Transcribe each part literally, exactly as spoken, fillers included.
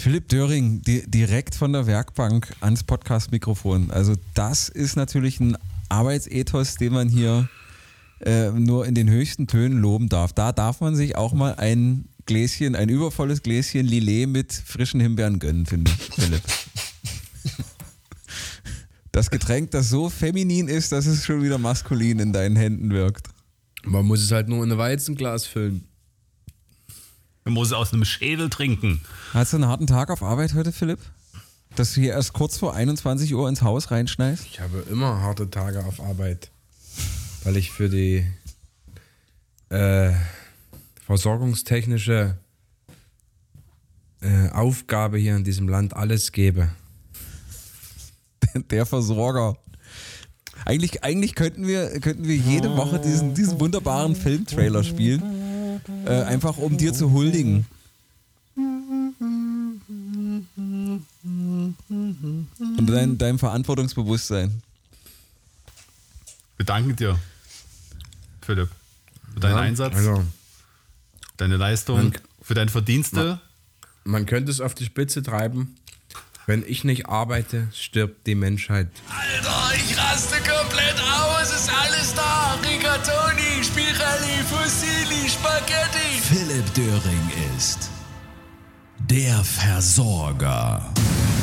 Philipp Döring, di- direkt von der Werkbank ans Podcast-Mikrofon. Also das ist natürlich ein Arbeitsethos, den man hier äh, nur in den höchsten Tönen loben darf. Da darf man sich auch mal ein Gläschen, ein übervolles Gläschen Lillet mit frischen Himbeeren gönnen, finde ich, Philipp. Das Getränk, das so feminin ist, dass es schon wieder maskulin in deinen Händen wirkt. Man muss es halt nur in ein Weizenglas füllen. Man muss es aus einem Schädel trinken. Hast du einen harten Tag auf Arbeit heute, Philipp? Dass du hier erst kurz vor einundzwanzig Uhr ins Haus reinschneist? Ich habe immer harte Tage auf Arbeit, weil ich für die äh, versorgungstechnische äh, Aufgabe hier in diesem Land alles gebe. Der Versorger. Eigentlich, eigentlich könnten wir, könnten wir jede Woche diesen, diesen wunderbaren Filmtrailer spielen, äh, einfach um dir zu huldigen. Und dein, deinem Verantwortungsbewusstsein. Wir danken dir, Philipp, für deinen Ja, Einsatz, also, deine Leistung, Man- für deine Verdienste. man könnte es auf die Spitze treiben. Wenn ich nicht arbeite, stirbt die Menschheit. Alter, ich raste komplett aus. Ist alles da. Rigatoni, Spirelli, Fusilli, Spaghetti. Philipp Döring ist der Versorger.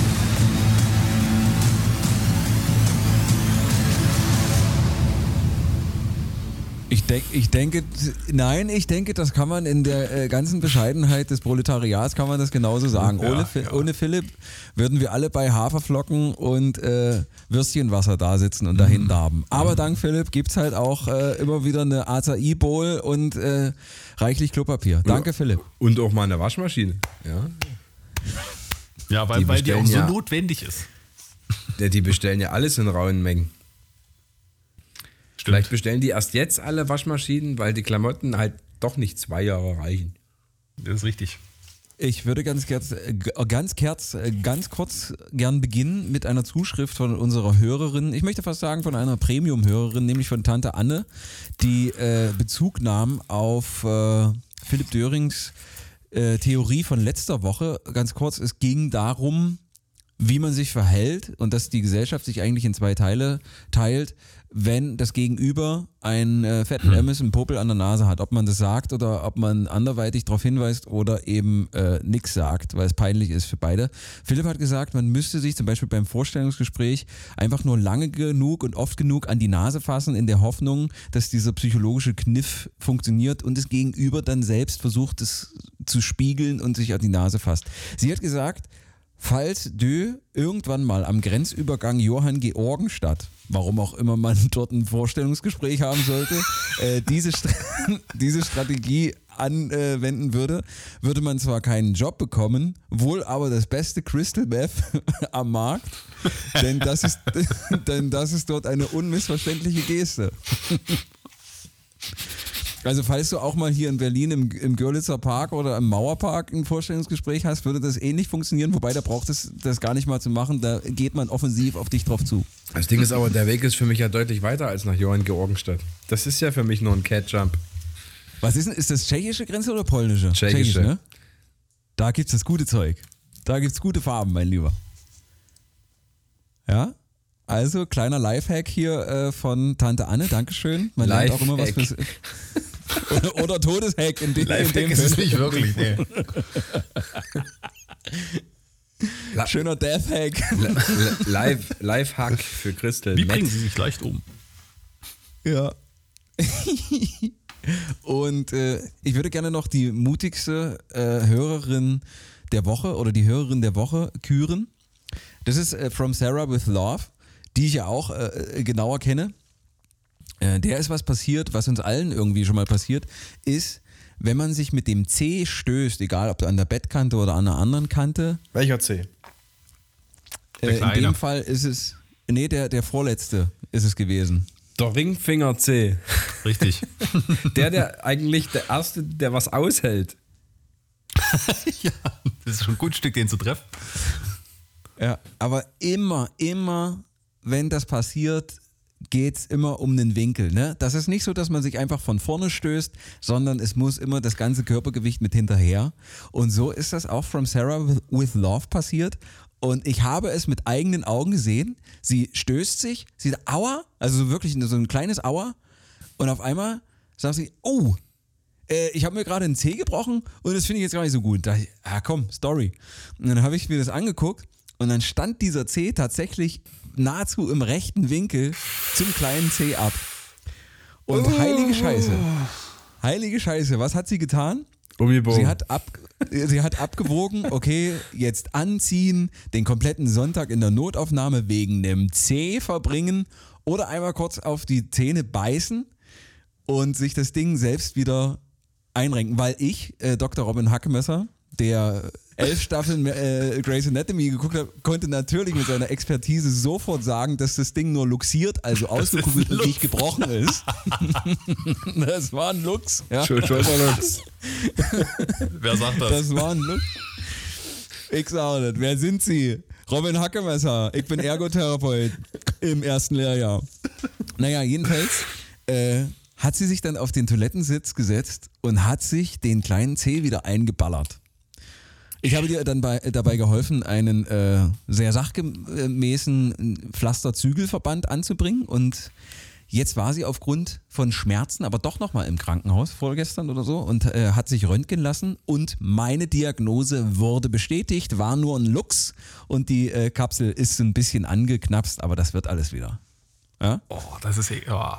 Ich, denk, ich denke, nein, ich denke, das kann man in der äh, ganzen Bescheidenheit des Proletariats, kann man das genauso sagen. Ja, ohne, Fi- ja. ohne Philipp würden wir alle bei Haferflocken und äh, Würstchenwasser da sitzen und dahin darben. Aber dank Philipp gibt es halt auch äh, immer wieder eine Acai Bowl und äh, reichlich Klopapier. Danke, Philipp. Und auch mal eine Waschmaschine. Ja. Ja, weil, Die weil die auch bestellen so ja- notwendig ist. Die die bestellen ja alles in rauen Mengen. Stimmt. Vielleicht bestellen die erst jetzt alle Waschmaschinen, weil die Klamotten halt doch nicht zwei Jahre reichen. Das ist richtig. Ich würde ganz, kurz, äh, g- ganz, kurz, äh, ganz kurz gern beginnen mit einer Zuschrift von unserer Hörerin. Ich möchte fast sagen von einer Premium-Hörerin, nämlich von Tante Anne, die äh, Bezug nahm auf äh, Philipp Dörings äh, Theorie von letzter Woche. Ganz kurz, es ging darum, wie man sich verhält und dass die Gesellschaft sich eigentlich in zwei Teile teilt, wenn das Gegenüber einen äh, fetten Emmes im Popel an der Nase hat. Ob man das sagt oder ob man anderweitig darauf hinweist oder eben äh, nichts sagt, weil es peinlich ist für beide. Philipp hat gesagt, man müsste sich zum Beispiel beim Vorstellungsgespräch einfach nur lange genug und oft genug an die Nase fassen, in der Hoffnung, dass dieser psychologische Kniff funktioniert und das Gegenüber dann selbst versucht, es zu spiegeln und sich an die Nase fasst. Sie hat gesagt, falls Dö irgendwann mal am Grenzübergang Johann-Georgenstadt, warum auch immer man dort ein Vorstellungsgespräch haben sollte, äh, diese, Stra- diese Strategie anwenden würde, würde man zwar keinen Job bekommen, wohl aber das beste Crystal Meth am Markt, denn das ist, denn das ist dort eine unmissverständliche Geste. Also falls du auch mal hier in Berlin im, im Görlitzer Park oder im Mauerpark ein Vorstellungsgespräch hast, würde das ähnlich funktionieren, wobei da braucht es das gar nicht mal zu machen, da geht man offensiv auf dich drauf zu. Das Ding ist aber, der Weg ist für mich ja deutlich weiter als nach Johann-Georgenstadt. Das ist ja für mich nur ein Cat-Jump. Was ist denn, ist das tschechische Grenze oder polnische? Tschechische. Tschechisch, ne? Da gibt's das gute Zeug. Da gibt's gute Farben, mein Lieber. Ja? Also, kleiner Lifehack hier äh, von Tante Anne, Dankeschön. Man lernt auch immer was Lifehack. fürs... oder, oder Todeshack in dem, in dem ist es Fall. nicht wirklich, nee. La- Schöner Deathhack. Live, Live-Hack für Crystal Wie Meth. bringen sie sich leicht um? Ja. Und äh, ich würde gerne noch die mutigste äh, Hörerin der Woche oder die Hörerin der Woche küren. Das ist äh, From Sarah with Love, die ich ja auch äh, genauer kenne. Äh, der ist was passiert, was uns allen irgendwie schon mal passiert, ist, wenn man sich mit dem C stößt, egal ob an der Bettkante oder an einer anderen Kante. Welcher C? Der Äh, in Kleine. dem Fall ist es, nee, der, der vorletzte ist es gewesen. Der Ringfinger C. Richtig. Der, der eigentlich der Erste, der was aushält. Ja, das ist schon ein gutes Stück, den zu treffen. Ja, aber immer, immer, wenn das passiert, geht's immer um den Winkel. Ne? Das ist nicht so, dass man sich einfach von vorne stößt, sondern es muss immer das ganze Körpergewicht mit hinterher. Und so ist das auch From Sarah with Love passiert. Und ich habe es mit eigenen Augen gesehen. Sie stößt sich, sie sagt, aua, also wirklich so ein kleines Aua. Und auf einmal sagt sie, oh, äh, ich habe mir gerade einen Zeh gebrochen und das finde ich jetzt gar nicht so gut. Da dachte ich, ah komm, Story. Und dann habe ich mir das angeguckt und dann stand dieser Zeh tatsächlich nahezu im rechten Winkel zum kleinen Zeh ab. Und oh. heilige Scheiße, heilige Scheiße, was hat sie getan? Sie hat, ab, sie hat abgewogen, okay, jetzt anziehen, den kompletten Sonntag in der Notaufnahme wegen einem Zeh verbringen oder einmal kurz auf die Zähne beißen und sich das Ding selbst wieder einrenken. Weil ich, äh, Doktor Robin Hackemesser, der elf Staffeln äh, Grey's Anatomy geguckt hat, konnte natürlich mit seiner Expertise sofort sagen, dass das Ding nur luxiert, also ausgekugelt und nicht gebrochen ist. Das war ein Lux. Ja. Schulterlux. Wer sagt das? Das war ein Lux. Ich sage das. Wer sind Sie? Robin Hackemesser. Ich bin Ergotherapeut im ersten Lehrjahr. Naja, jedenfalls äh, hat sie sich dann auf den Toilettensitz gesetzt und hat sich den kleinen Zeh wieder eingeballert. Ich habe dir dann bei, dabei geholfen, einen äh, sehr sachgemäßen Pflasterzügelverband anzubringen und jetzt war sie aufgrund von Schmerzen aber doch nochmal im Krankenhaus vorgestern oder so und äh, hat sich röntgen lassen und meine Diagnose wurde bestätigt, war nur ein Lux und die äh, Kapsel ist ein bisschen angeknapst, aber das wird alles wieder. Ja? Oh, das ist eh... Oh.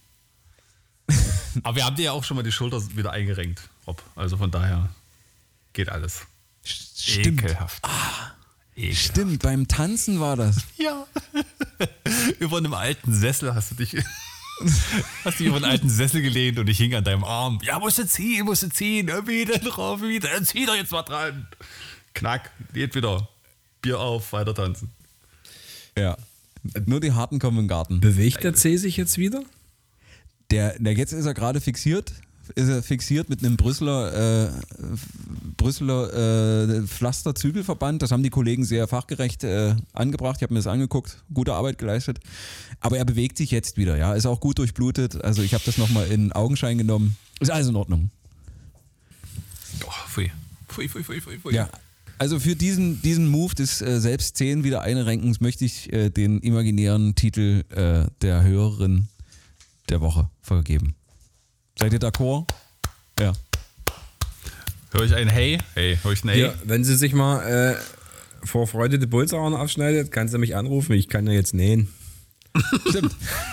Aber wir haben dir ja auch schon mal die Schulter wieder eingerenkt, Rob. Also von daher geht alles. Stimmt. Ekelhaft. Ah, Ekelhaft. Stimmt, beim Tanzen war das. Ja. Über einem alten Sessel hast du dich hast dich über einen alten Sessel gelehnt und ich hing an deinem Arm. Ja, musst du ziehen, musst du ziehen. Wieder drauf, wieder. Zieh doch jetzt mal dran. Knack, geht wieder. Bier auf, weiter tanzen. Ja. Nur die Harten kommen im Garten. Bewegt der Zeh sich jetzt wieder? Der, der jetzt ist er gerade fixiert. Ist er fixiert mit einem Brüsseler, äh, Brüsseler äh, Pflasterzügelverband. Das haben die Kollegen sehr fachgerecht äh, angebracht. Ich habe mir das angeguckt, gute Arbeit geleistet. Aber er bewegt sich jetzt wieder, ja. Ist auch gut durchblutet. Also ich habe das nochmal in Augenschein genommen. Ist alles in Ordnung. Oh, pfui. Pfui, pfui, pfui, pfui, pfui. Ja. Also für diesen, diesen Move des äh, selbst Zehen wieder einrenkens möchte ich äh, den imaginären Titel äh, der Hörerin der Woche vergeben. Seid ihr d'accord? Ja. Hör ich ein Hey? Hey, hör ich ein Hey? Ja, wenn sie sich mal äh, vor Freude die Pulsadern abschneidet, kann sie mich anrufen. Ich kann ja jetzt nähen. Stimmt.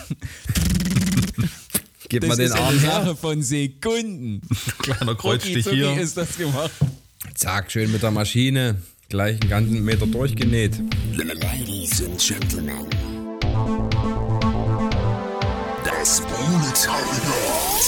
Gib Das mal den ist Arm eine her. Sache von Sekunden. Kleiner Kreuzstich Rucki zucki hier. ist das gemacht. Zack, schön mit der Maschine. Gleich einen ganzen Meter durchgenäht. Ladies and Gentlemen. Das Proletariat.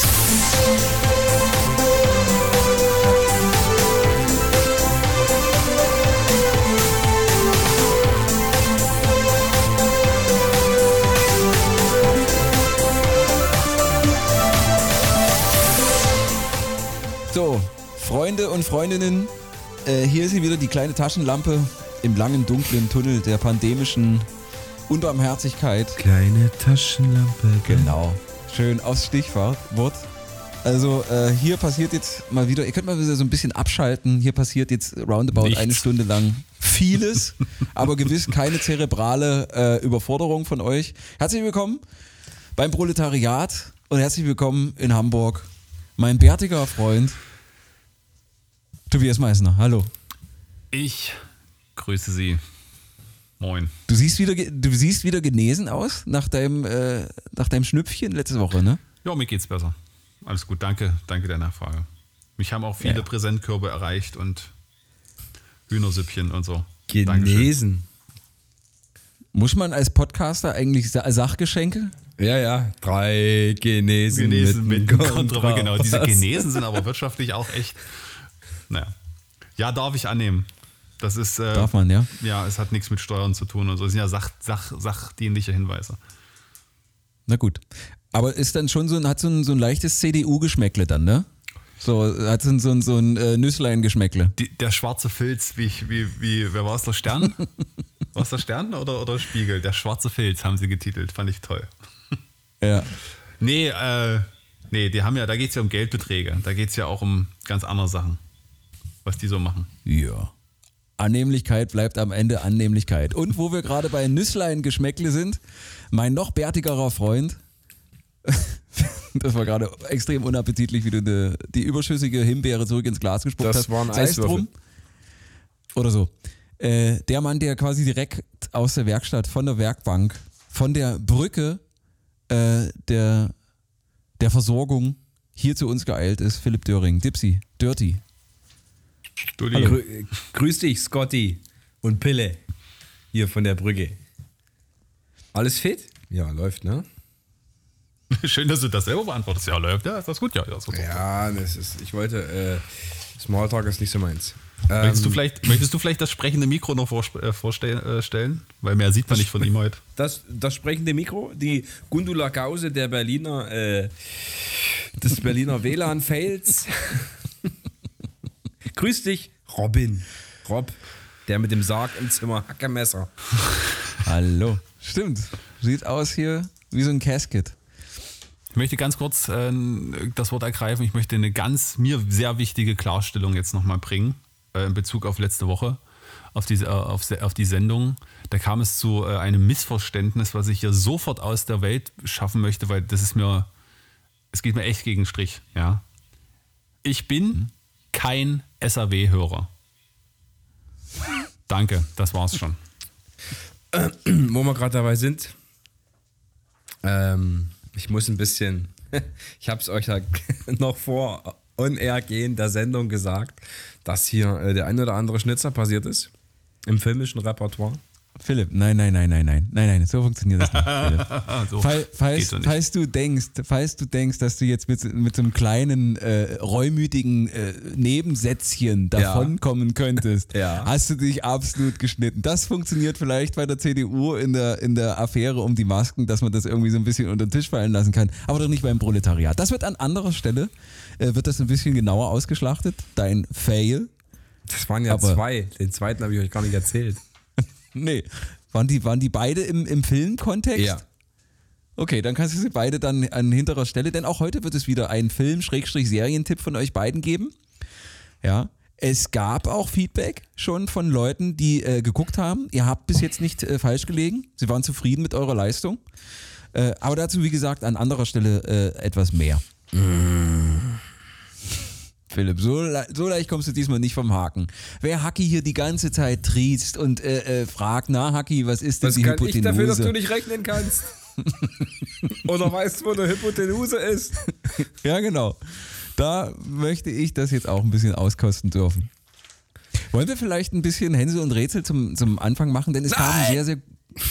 So, Freunde und Freundinnen, äh, hier ist sie wieder, die kleine Taschenlampe im langen, dunklen Tunnel der pandemischen Unbarmherzigkeit. Kleine Taschenlampe. Genau. Schön aufs Stichwort. Also äh, hier passiert jetzt mal wieder, ihr könnt mal wieder so ein bisschen abschalten, hier passiert jetzt roundabout Nichts. eine Stunde lang vieles, aber gewiss keine zerebrale äh, Überforderung von euch. Herzlich willkommen beim Proletariat und herzlich willkommen in Hamburg. Mein bärtiger Freund Tobias Meissner, hallo. Ich grüße Sie. Moin. Du siehst wieder, ge- du siehst wieder genesen aus nach deinem, äh, nach deinem Schnüpfchen letzte Woche, ne? Ja, mir geht's besser. Alles gut, danke, danke der Nachfrage. Mich haben auch viele Ja. Präsentkörbe erreicht und Hühnersüppchen und so. Dankeschön. Genesen. Muss man als Podcaster eigentlich Sa- Sachgeschenke? Ja, ja. Drei Genesen, Genesen mit einem Kontra. Genau, diese Kontrast. Genesen sind aber wirtschaftlich auch echt. Naja. Ja, darf ich annehmen. Das ist. Äh, Darf man, ja? Ja, es hat nichts mit Steuern zu tun und so. Es sind ja sach, sach, sachdienliche Hinweise. Na gut. Aber ist dann schon so ein, hat so ein, so ein leichtes C D U-Geschmäckle dann, ne? So, hat so ein, so ein, so ein äh, Nüsslein-Geschmäckle. Die, der schwarze Filz, wie, ich- wie, wie wer war es, der Stern? War es der Stern oder, oder Spiegel? Der schwarze Filz haben sie getitelt, fand ich toll. Ja. Nee, äh, nee, die haben ja, da geht es ja um Geldbeträge. Da geht es ja auch um ganz andere Sachen, was die so machen. Ja. Annehmlichkeit bleibt am Ende Annehmlichkeit. Und wo wir gerade bei Nüsslein-Geschmäckle sind, mein noch bärtigerer Freund, das war gerade extrem unappetitlich, wie du die, die überschüssige Himbeere zurück ins Glas gespuckt Das hast. waren Sei es Eiswürfel. drum. Oder so. Äh, der Mann, der quasi direkt aus der Werkstatt, von der Werkbank, von der Brücke äh, der, der Versorgung hier zu uns geeilt ist, Philipp Döring. Dipsy, Dirty. Grü- Grüß dich, Scotty und Pille. Hier von der Brücke. Alles fit? Ja, läuft, ne? Schön, dass du das selber beantwortest. Ja, läuft, ja, ist das gut? Ja, ja, ist das gut. Ja, das ist, ich wollte, äh, Smalltalk ist nicht so meins. Möchtest, du Ähm, vielleicht, möchtest du vielleicht das sprechende Mikro noch vorsp- äh, vorstellen? Weil mehr sieht man nicht von ihm heute. Das, das sprechende Mikro, die Gundula Gause der Berliner, äh, des Berliner W L A N-Fails. Grüß dich, Robin. Rob, der mit dem Sarg im Zimmer, Hackemesser. Hallo. Stimmt. Sieht aus hier wie so ein Casket. Ich möchte ganz kurz äh, das Wort ergreifen. Ich möchte eine ganz mir sehr wichtige Klarstellung jetzt nochmal bringen äh, in Bezug auf letzte Woche, auf die, äh, auf, auf die Sendung. Da kam es zu äh, einem Missverständnis, was ich hier sofort aus der Welt schaffen möchte, weil das ist mir, es geht mir echt gegen den Strich. Ja. Ich bin kein S A W-Hörer. Danke, das war's schon. Wo wir gerade dabei sind, ähm, ich muss ein bisschen, ich habe es euch ja noch vor On-Air-Gehen der Sendung gesagt, dass hier äh, der ein oder andere Schnitzer passiert ist im filmischen Repertoire. Philipp, nein, nein, nein, nein, nein, nein, nein, so funktioniert das nicht. Philipp. So, Fall, falls, geht so nicht. falls du denkst, falls du denkst, dass du jetzt mit, mit so einem kleinen äh, reumütigen äh, Nebensätzchen davonkommen könntest, Ja. hast du dich absolut geschnitten. Das funktioniert vielleicht bei der C D U in der, in der Affäre um die Masken, dass man das irgendwie so ein bisschen unter den Tisch fallen lassen kann, aber doch nicht beim Proletariat. Das wird an anderer Stelle, äh, wird das ein bisschen genauer ausgeschlachtet, dein Fail. Das waren ja Aber- zwei, den zweiten habe ich euch gar nicht erzählt. Nee. Waren die, waren die beide im, im Filmkontext? Ja. Okay, dann kannst du sie beide dann an hinterer Stelle, denn auch heute wird es wieder einen Film-Serientipp von euch beiden geben. Ja. Es gab auch Feedback schon von Leuten, die äh, geguckt haben. Ihr habt bis jetzt nicht äh, falsch gelegen. Sie waren zufrieden mit eurer Leistung. Äh, aber dazu, wie gesagt, an anderer Stelle äh, etwas mehr. Mm. Philipp, so, le- so leicht kommst du diesmal nicht vom Haken. Wer Hacki hier die ganze Zeit triezt und äh, äh, fragt, na Hacki, was ist denn Was die kann ich Hypotenuse? dafür, dass du nicht rechnen kannst? Oder weißt, wo eine Hypotenuse ist? Ja, genau. Da möchte ich das jetzt auch ein bisschen auskosten dürfen. Wollen wir vielleicht ein bisschen Hänsel und Rätsel zum, zum Anfang machen? Denn es kamen sehr, sehr...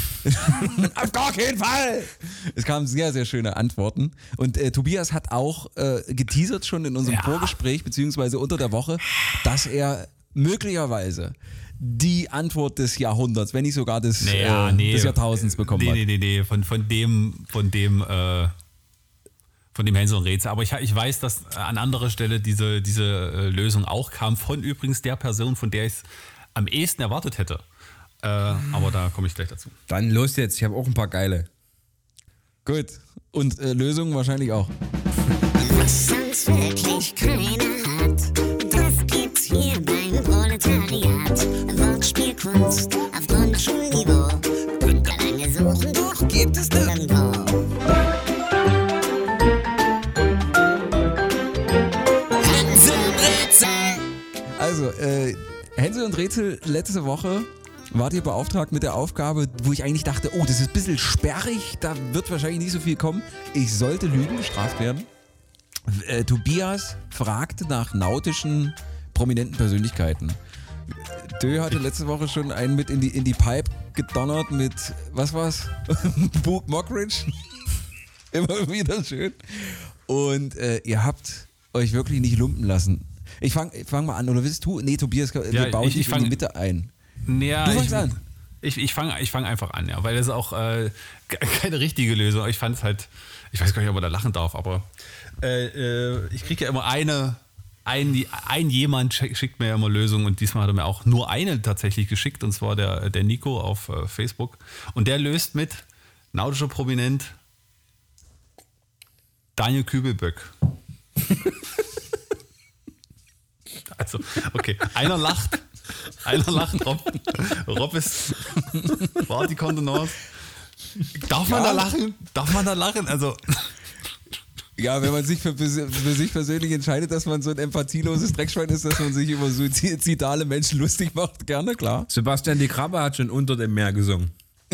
Auf gar keinen Fall! Es kamen sehr, sehr schöne Antworten. Und äh, Tobias hat auch äh, geteasert schon in unserem Ja. Vorgespräch, beziehungsweise unter der Woche, dass er möglicherweise die Antwort des Jahrhunderts, wenn nicht sogar des, Naja, äh, nee, des Jahrtausends bekommen nee, hat. Nee, nee, nee, von, von dem, von dem, äh, von dem Hänsel und Rätsel. Aber ich, ich weiß, dass an anderer Stelle diese, diese äh, Lösung auch kam, von übrigens der Person, von der ich es am ehesten erwartet hätte. Äh, aber da komme ich gleich dazu. Dann los jetzt, ich habe auch ein paar geile. Gut. Und äh, Lösungen wahrscheinlich auch. Was sonst wirklich keiner hat, das gibt's hier beim Proletariat. Wortspielkunst auf Grundschulniveau. Und lange suchen, doch gibt es nirgendwo. Hänsel und Rätsel. Also, äh, Hänsel und Rätsel, letzte Woche wart ihr beauftragt mit der Aufgabe, wo ich eigentlich dachte, oh, das ist ein bisschen sperrig, da wird wahrscheinlich nicht so viel kommen. Ich sollte Lügen bestraft werden. Äh, Tobias fragte nach nautischen, prominenten Persönlichkeiten. Dö hatte letzte Woche schon einen mit in die, in die Pipe gedonnert mit, was war's? Book Mockridge. Immer wieder schön. Und äh, ihr habt euch wirklich nicht lumpen lassen. Ich fang, ich fang mal an, oder willst du? Nee, Tobias, wir Ja, bauen ich- dich ich in fang- die Mitte ein. Ja, Du fängst ich, an. Ich, ich fange ich fang einfach an, ja, weil das ist auch äh, ke- keine richtige Lösung. Ich fand es halt, ich weiß gar nicht, ob man da lachen darf, aber äh, äh, ich kriege ja immer eine, ein, ein jemand schick- schickt mir ja immer Lösungen und diesmal hat er mir auch nur eine tatsächlich geschickt und zwar der, der Nico auf äh, Facebook und der löst mit nautischer Prominent Daniel Kübelböck. Also, okay, einer lacht. Einer lacht, Rob. Rob ist. War die Kontenance. Darf man Ja. da lachen? Darf man da lachen? Also. Ja, wenn man sich für, für sich persönlich entscheidet, dass man so ein empathieloses Dreckschwein ist, dass man sich über suizidale Menschen lustig macht, gerne, klar. Sebastian die Krabbe hat schon unter dem Meer gesungen.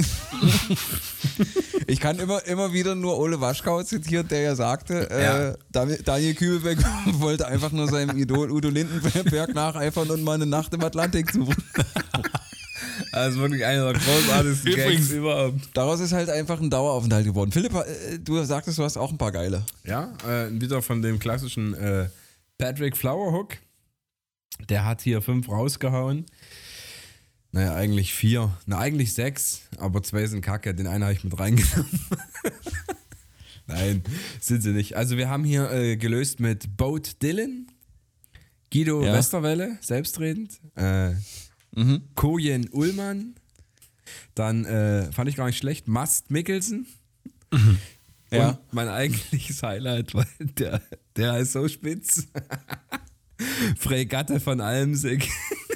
Ich kann immer, immer wieder nur Ole Waschkau zitieren, der ja sagte, Ja. äh, Daniel, Daniel Kübelbeck wollte einfach nur seinem Idol Udo Lindenberg nacheifern und mal eine Nacht im Atlantik suchen. Also wirklich einer der großartigsten Übrigens- Gags überhaupt. Daraus ist halt einfach ein Daueraufenthalt geworden. Philipp, äh, du sagtest, du hast auch ein paar geile. Ja, äh, wieder von dem klassischen äh, Patrick Flowerhook. Der hat hier fünf rausgehauen. Naja, eigentlich vier. Na, eigentlich sechs, aber zwei sind kacke. Den einen habe ich mit reingenommen. Nein, sind sie nicht. Also wir haben hier äh, gelöst mit Boat Dylan, Guido Ja. Westerwelle, selbstredend, äh, Mhm. Kojen Ullmann, dann äh, fand ich gar nicht schlecht, Mast Mikkelsen. Ja. Und mein eigentliches Highlight, weil der, der ist so spitz. Fregatte von Almsig.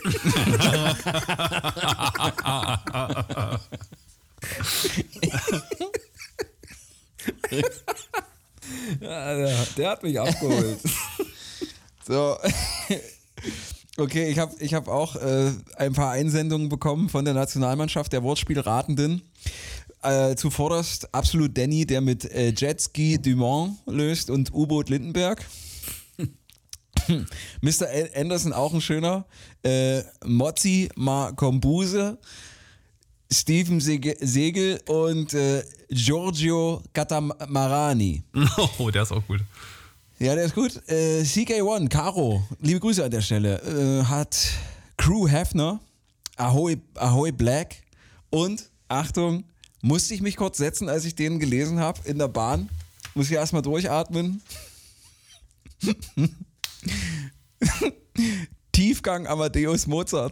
Ja, der, der hat mich abgeholt. So. Okay, ich habe ich hab auch äh, ein paar Einsendungen bekommen von der Nationalmannschaft der Wortspielratenden. Äh, zuvorderst absolut Danny, der mit äh, Jetski Dumont löst und U-Boot Lindenberg. Mister Anderson auch ein schöner. Äh, Mozzi Makombuse, Steven Sege- Segel und äh, Giorgio Catamarani. Oh, der ist auch gut. Ja, der ist gut. Äh, C K eins, Caro, liebe Grüße an der Stelle, äh, hat Crew Hefner, Ahoy, Ahoy Black und, Achtung, musste ich mich kurz setzen, als ich den gelesen habe in der Bahn. Muss ich erstmal durchatmen. Tiefgang Amadeus Mozart.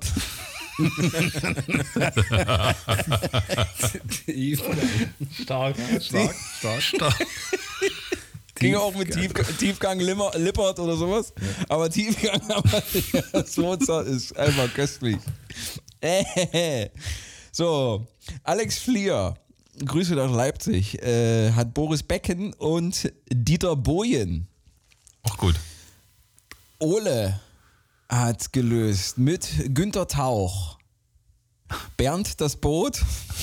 Stark, stark, stark, stark. Ging auch mit Tief, Tiefgang Limmer, Lippert oder sowas. Aber Tiefgang Amadeus Mozart ist einfach köstlich. Äh. So, Alex Flier, Grüße nach Leipzig, äh, hat Boris Becken und Dieter Bojen. Auch gut. Ole hat gelöst mit Günther Tauch. Bernd das Boot.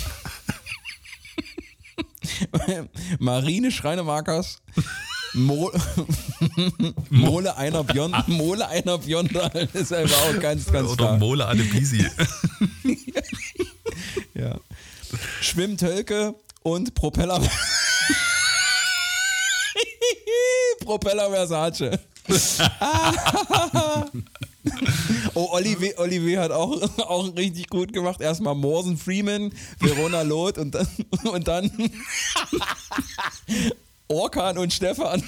Marine Schreinemakers. Mo Mole einer Björn, Mole einer Björndal ist einfach auch ganz, ganz Oder klar. Mole Adebisi. Ja. Schwimmtölke und Propeller. Propeller Versace. Oh, Olivier, Olivier hat auch, auch richtig gut gemacht. Erstmal Morgan Freeman, Verona Loth und dann, und dann Orkan und Stefan.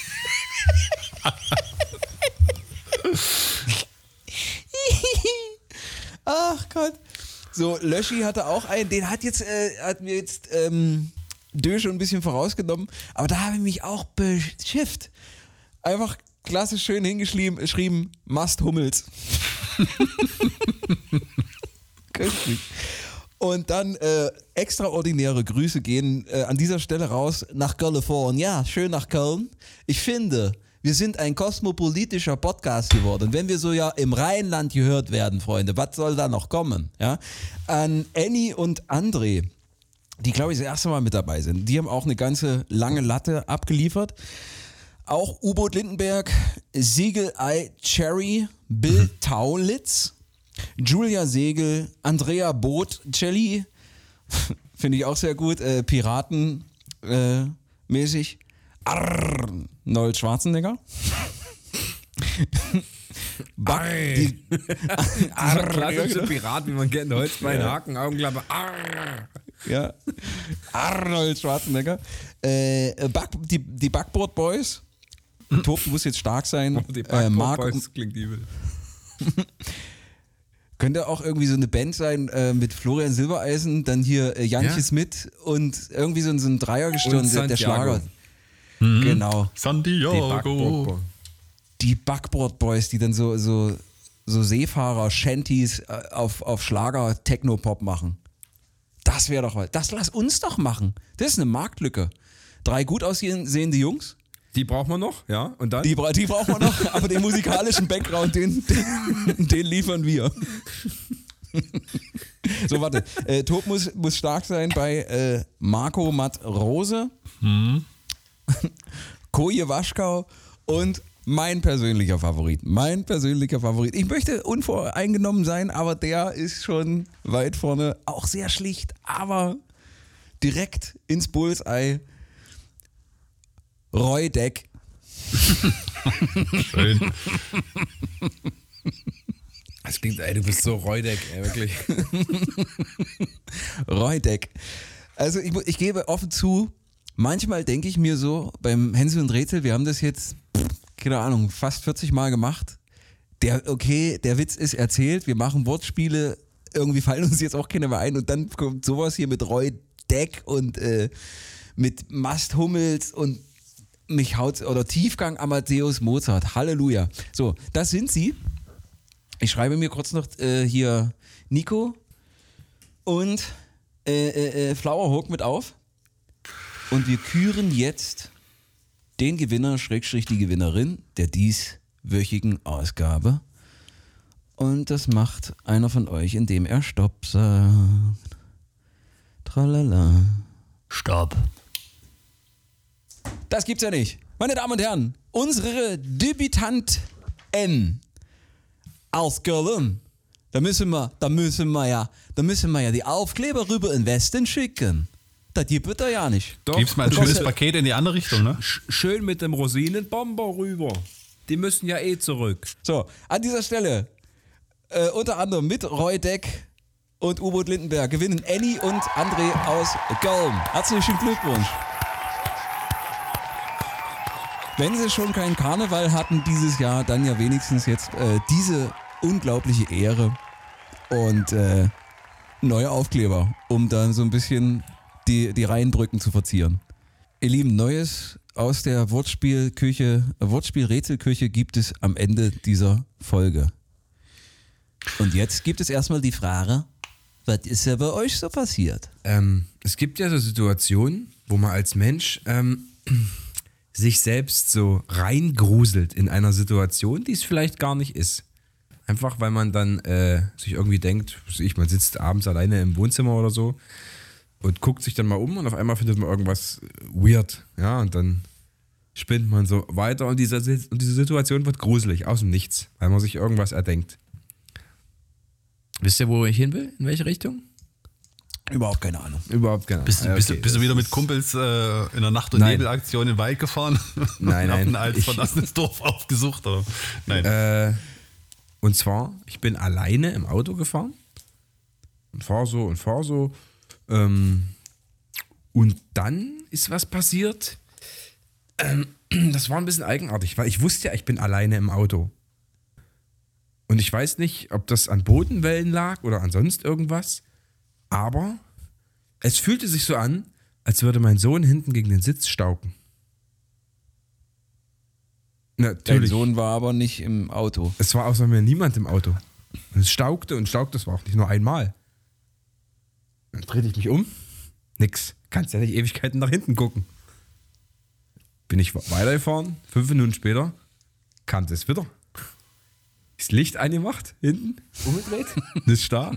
Ach Gott. So, Löschi hatte auch einen, den hat jetzt, äh, hat mir jetzt ähm, Dö schon ein bisschen vorausgenommen, aber da habe ich mich auch beschifft. Einfach klassisch schön hingeschrieben, geschrieben, Mast Hummels. Köstlich. Und dann äh, extraordinäre Grüße gehen äh, an dieser Stelle raus nach Kalifornien. Ja, schön nach Köln. Ich finde, wir sind ein kosmopolitischer Podcast geworden. Und wenn wir so ja im Rheinland gehört werden, Freunde, was soll da noch kommen? Ja? An Annie und André, die glaube ich das erste Mal mit dabei sind. Die haben auch eine ganze lange Latte abgeliefert. Auch U-Boot Lindenberg, Siegel-Ei Cherry, Bill Taulitz, Julia Segel, Andrea Bocelli, finde ich auch sehr gut, äh, Piraten äh, mäßig, Arnold Schwarzenegger. Back, die, Arr, klassische Pirat, wie man kennt, Holzbein, ja. Haken, Augenklappe. Arr. Ja. Arnold Schwarzenegger. Äh, Back, die, die Backboard Boys. Tob, du musst jetzt stark sein. Die äh, Mark, Boys klingt übel. Könnte auch irgendwie so eine Band sein äh, mit Florian Silbereisen, dann hier äh, Janche Ja. Smith und irgendwie so, ein- so ein Dreiergestirn, Und der, der Santiago. Schlager. Genau. Die Santiago. Backboard. Die Backboard Boys, die dann so, so, so Seefahrer, Shanties äh, auf, auf Schlager, Techno-Pop machen. Das wäre doch was. Das lass uns doch machen. Das ist eine Marktlücke. Drei gut aussehende Jungs, Die brauchen wir noch, ja. Und dann? die, bra- die brauchen wir noch, aber den musikalischen Background, den, den, den liefern wir. So, warte. Äh, Tob muss, muss stark sein bei äh, Marco Matt Rose, hm. Koje Waschkau und mein persönlicher Favorit. Mein persönlicher Favorit. Ich möchte unvoreingenommen sein, aber der ist schon weit vorne. Auch sehr schlicht, aber direkt ins Bullseye. Roy Deck. Schön. Das klingt, ey, du bist so Reudeck, ey, wirklich. Roy Deck. Also ich, mu- ich gebe offen zu, manchmal denke ich mir so, beim Hänsel und Gretel, wir haben das jetzt, pff, keine Ahnung, fast vierzig Mal gemacht. Der, okay, der Witz ist erzählt, wir machen Wortspiele, irgendwie fallen uns jetzt auch keine mehr ein und dann kommt sowas hier mit Roy Deck und äh, mit Mast Hummels und mich haut, oder Tiefgang Amadeus Mozart. Halleluja. So, das sind sie. Ich schreibe mir kurz noch äh, hier Nico und äh, äh, äh, Flowerhawk mit auf. Und wir küren jetzt den Gewinner, Schrägstrich die Gewinnerin der dieswöchigen Ausgabe. Und das macht einer von euch, indem er Stopp sagt. Tralala. Stopp. Das gibt's ja nicht. Meine Damen und Herren, unsere Debütanten aus Köln. Da müssen wir, da müssen wir ja, da müssen wir ja die Aufkleber rüber in den Westen schicken. Das gibt es da ja nicht. Doch, Gib's mal ein das schönes kostet- Paket in die andere Richtung, ne? Sch- Schön mit dem Rosinenbomber rüber. Die müssen ja eh zurück. So, an dieser Stelle, äh, unter anderem mit Roy Deck und U-Boot Lindenberg gewinnen Annie und André aus Köln. Herzlichen Glückwunsch. Wenn sie schon keinen Karneval hatten dieses Jahr, dann ja wenigstens jetzt äh, diese unglaubliche Ehre und äh, neue Aufkleber, um dann so ein bisschen die, die Reihenbrücken zu verzieren. Ihr Lieben, Neues aus der Wortspielküche, äh, Wortspiel-Rätselküche gibt es am Ende dieser Folge. Und jetzt gibt es erstmal die Frage, was ist ja bei euch so passiert? Ähm, es gibt ja so Situationen, wo man als Mensch ähm, sich selbst so reingruselt in einer Situation, die es vielleicht gar nicht ist. Einfach weil man dann äh, sich irgendwie denkt, was weiß ich, man sitzt abends alleine im Wohnzimmer oder so und guckt sich dann mal um und auf einmal findet man irgendwas weird. Ja, und dann spinnt man so weiter und diese, und diese Situation wird gruselig, aus dem Nichts, weil man sich irgendwas erdenkt. Wisst ihr, wo ich hin will? In welche Richtung? Überhaupt keine Ahnung. Überhaupt keine Ahnung. Bist, du- Ah, bist, du- okay, bist du das wieder mit ist- Kumpels äh, in der Nacht- und Nein. Nebelaktion in den Wald gefahren? Nein, und hab nein. ein altes Ich- verlassenes Dorf aufgesucht? Oder? Nein. Äh, und zwar, ich bin alleine im Auto gefahren und fahr so und fahr so. Ähm, und dann ist was passiert. Ähm, das war ein bisschen eigenartig, weil ich wusste ja, ich bin alleine im Auto. Und ich weiß nicht, ob das an Bodenwellen lag oder an sonst irgendwas. Aber es fühlte sich so an, als würde mein Sohn hinten gegen den Sitz stauchen. Dein Natürlich. Sohn war aber nicht im Auto. Es war außer mir niemand im Auto. Und es staukte und staukte, das war auch nicht nur einmal. Dann drehte ich mich um. Nix. Kannst ja nicht Ewigkeiten nach hinten gucken. Bin ich weitergefahren. Fünf Minuten später kam das wieder. Das Licht angemacht, hinten, umgedreht, nicht da.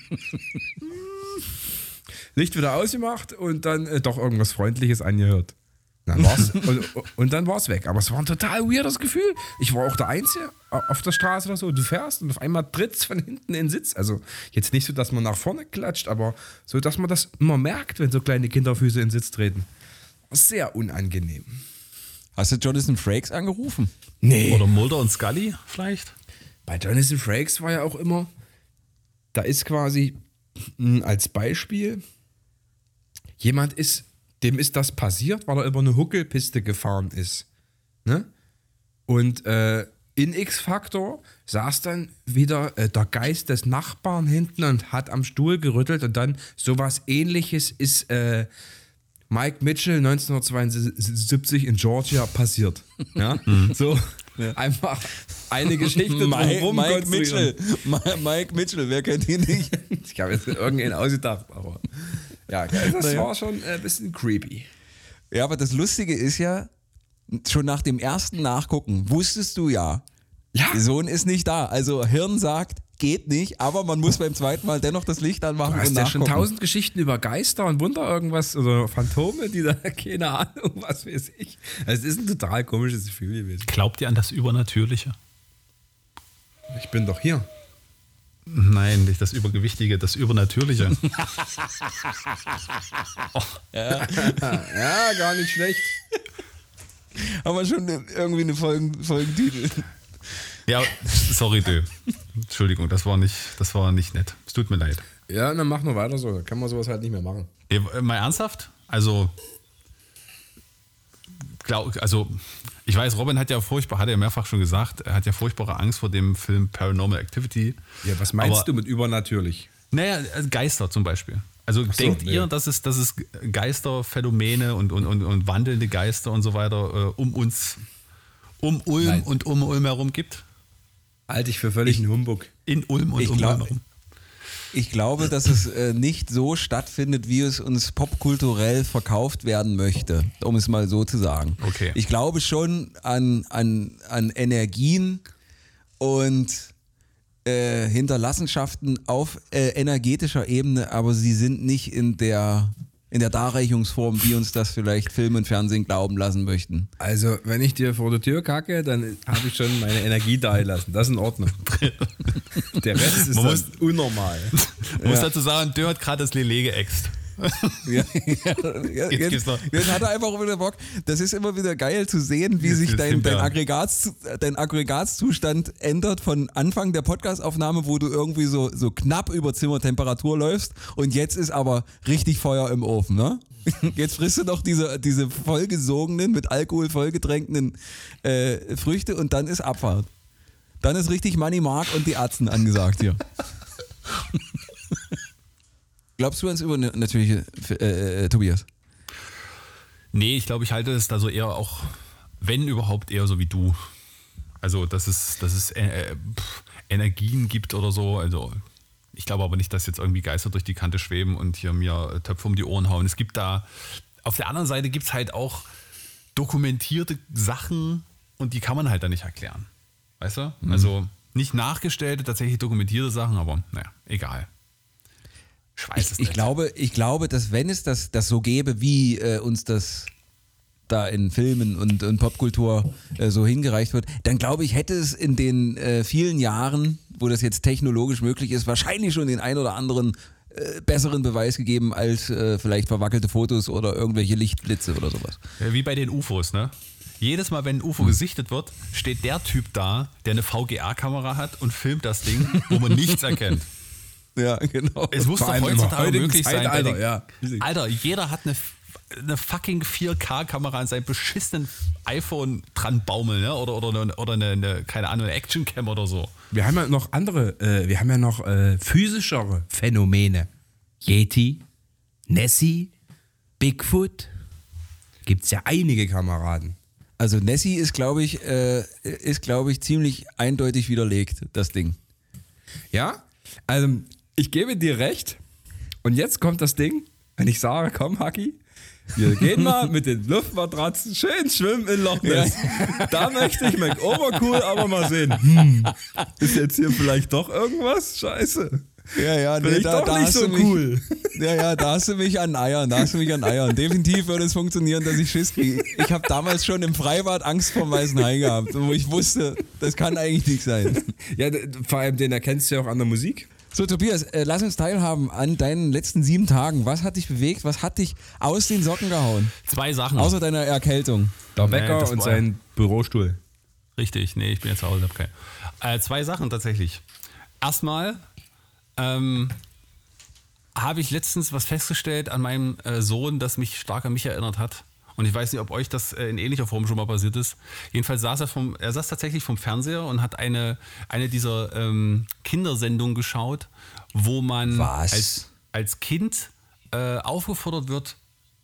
Licht wieder ausgemacht und dann äh, doch irgendwas Freundliches angehört. Dann war's, und, und dann war es weg. Aber es war ein total weirdes Gefühl. Ich war auch der Einzige auf der Straße oder so. Du fährst und auf einmal trittst von hinten in den Sitz. Also jetzt nicht so, dass man nach vorne klatscht, aber so, dass man das immer merkt, wenn so kleine Kinderfüße in den Sitz treten. Sehr unangenehm. Hast du Jonathan Frakes angerufen? Nee. Oder Mulder und Scully vielleicht? Bei Jonathan Frakes war ja auch immer, da ist quasi mh, als Beispiel, jemand ist, dem ist das passiert, weil er über eine Huckelpiste gefahren ist. Ne? Und äh, in X-Factor saß dann wieder äh, der Geist des Nachbarn hinten und hat am Stuhl gerüttelt und dann sowas Ähnliches ist äh, Mike Mitchell neunzehnhundertzweiundsiebzig in Georgia passiert. Ja? So einfach eine Geschichte Mike, drumherum Mike konstruieren. Mitchell. Ma- Mike Mitchell, wer kennt ihn nicht? Ich habe jetzt irgendeinen ausgedacht, aber ja, das Naja. war schon ein bisschen creepy. Ja, aber das Lustige ist ja, schon nach dem ersten Nachgucken wusstest du ja, Ja. der Sohn ist nicht da. Also Hirn sagt, geht nicht, aber man muss beim zweiten Mal dennoch das Licht anmachen Du und hast ja schon nachgucken. tausend Geschichten über Geister und Wunder irgendwas oder Phantome, die da, keine Ahnung, was weiß ich. Also es ist ein total komisches Gefühl gewesen. Glaubt ihr an das Übernatürliche? Ich bin doch hier. Nein, nicht das Übergewichtige, das Übernatürliche. Ja, gar nicht schlecht. Haben wir schon irgendwie eine Folgen, Folgentitel. Ja, sorry, Dö. Entschuldigung, das war nicht, das war nicht nett. Es tut mir leid. Ja, dann mach nur weiter so. Dann kann man sowas halt nicht mehr machen. Nee, mal ernsthaft? Also, glaub, also, ich weiß, Robin hat ja furchtbar, hat er ja mehrfach schon gesagt, er hat ja furchtbare Angst vor dem Film Paranormal Activity. Ja, was meinst Aber- du mit übernatürlich? Naja, Geister zum Beispiel. Also so, denkt nee. ihr, dass es, dass es Geisterphänomene und, und, und, und wandelnde Geister und so weiter äh, um uns, um Ulm Nein. und um Ulm herum gibt? Halte ich für völligen Humbug. In Ulm und Ich um glaub- Ulm herum? Ich glaube, dass es äh, nicht so stattfindet, wie es uns popkulturell verkauft werden möchte, um es mal so zu sagen. Okay. Ich glaube schon an, an, an Energien und äh, Hinterlassenschaften auf äh, energetischer Ebene, aber sie sind nicht in der, in der Darreichungsform, wie uns das vielleicht Film und Fernsehen glauben lassen möchten. Also, wenn ich dir vor der Tür kacke, dann habe ich schon meine Energie da gelassen. Das ist in Ordnung. Der Rest ist Man dann muss- unnormal. Ich muss dazu sagen, Dö hat gerade das Lele geäxt. Ja, ja, Jetzt jetzt, gibt's noch- jetzt hat er einfach wieder Bock. Das ist immer wieder geil zu sehen, wie Jetzt- sich jetzt dein, stimmt, dein, ja. Aggregats, dein Aggregatzustand ändert von Anfang der Podcastaufnahme, wo du irgendwie so, so knapp über Zimmertemperatur läufst und jetzt ist aber richtig Feuer im Ofen, ne? Jetzt frisst du noch diese, diese vollgesogenen, mit Alkohol vollgetränkten äh, Früchte und dann ist Abfahrt. Dann ist richtig Money Mark und die Atzen angesagt hier. Glaubst du ans Übernatürliche, äh, äh, Tobias? Nee, ich glaube, ich halte es da so eher auch, wenn überhaupt, eher so wie du. Also, dass es, dass es äh, pff, Energien gibt oder so. Also, ich glaube aber nicht, dass jetzt irgendwie Geister durch die Kante schweben und hier mir Töpfe um die Ohren hauen. Es gibt da, auf der anderen Seite gibt es halt auch dokumentierte Sachen und die kann man halt dann nicht erklären. Weißt du? Mhm. Also, nicht nachgestellte, tatsächlich dokumentierte Sachen, aber naja, egal. Ich weiß es Ich, nicht. ich, glaube, ich glaube, dass wenn es das, das so gäbe, wie äh, uns das da in Filmen und, und Popkultur äh, so hingereicht wird, dann glaube ich, hätte es in den äh, vielen Jahren, wo das jetzt technologisch möglich ist, wahrscheinlich schon den ein oder anderen äh, besseren Beweis gegeben als äh, vielleicht verwackelte Fotos oder irgendwelche Lichtblitze oder sowas. Ja, wie bei den U F Os, ne? Jedes Mal, wenn ein U F O Hm. gesichtet wird, steht der Typ da, der eine V G A-Kamera hat und filmt das Ding, wo man nichts erkennt. Ja, genau. Es muss Vor doch allem im heutzutage heutigen möglich sein. bei Zeitalter, den- ja. Alter, jeder hat eine, eine fucking vier K-Kamera an seinem beschissenen iPhone dran baumeln, ne? Oder, oder, eine, oder eine, eine, keine Ahnung, eine Action-Cam oder so. Wir haben ja noch andere, äh, wir haben ja noch äh, physischere Phänomene. Yeti, Nessie, Bigfoot. Gibt's ja einige Kameraden. Also Nessie ist, glaube ich, äh, ist, glaube ich, ziemlich eindeutig widerlegt, das Ding. Ja, also ich gebe dir recht. Und jetzt kommt das Ding, wenn ich sage, komm Haki, wir gehen mal mit den Luftmatratzen schön schwimmen in Loch Ness. Da möchte ich mein Obercool aber mal sehen. Hm, ist jetzt hier vielleicht doch irgendwas? Scheiße. Ja, ja, nee, Vielleicht da, doch da nicht hast so du mich, cool. Ja, ja, da hast du mich an Eiern, da hast du mich an Eiern. Definitiv würde es funktionieren, dass ich Schiss kriege. Ich habe damals schon im Freibad Angst vor dem weißen Hai gehabt, wo ich wusste, das kann eigentlich nicht sein. Ja, d- vor allem den erkennst du ja auch an der Musik. So, Tobias, äh, lass uns teilhaben an deinen letzten sieben Tagen. Was hat dich bewegt? Was hat dich aus den Socken gehauen? Zwei Sachen. Außer deiner Erkältung. Der Nee, Wecker das und war- sein Bürostuhl. Richtig, nee, ich bin jetzt zu Hause, hab keinen. Äh, zwei Sachen tatsächlich. Erstmal ähm, habe ich letztens was festgestellt an meinem äh, Sohn, das mich stark an mich erinnert hat. Und ich weiß nicht, ob euch das äh, in ähnlicher Form schon mal passiert ist. Jedenfalls saß er vom, er saß tatsächlich vom Fernseher und hat eine, eine dieser ähm, Kindersendungen geschaut, wo man Was? als, als Kind äh, aufgefordert wird,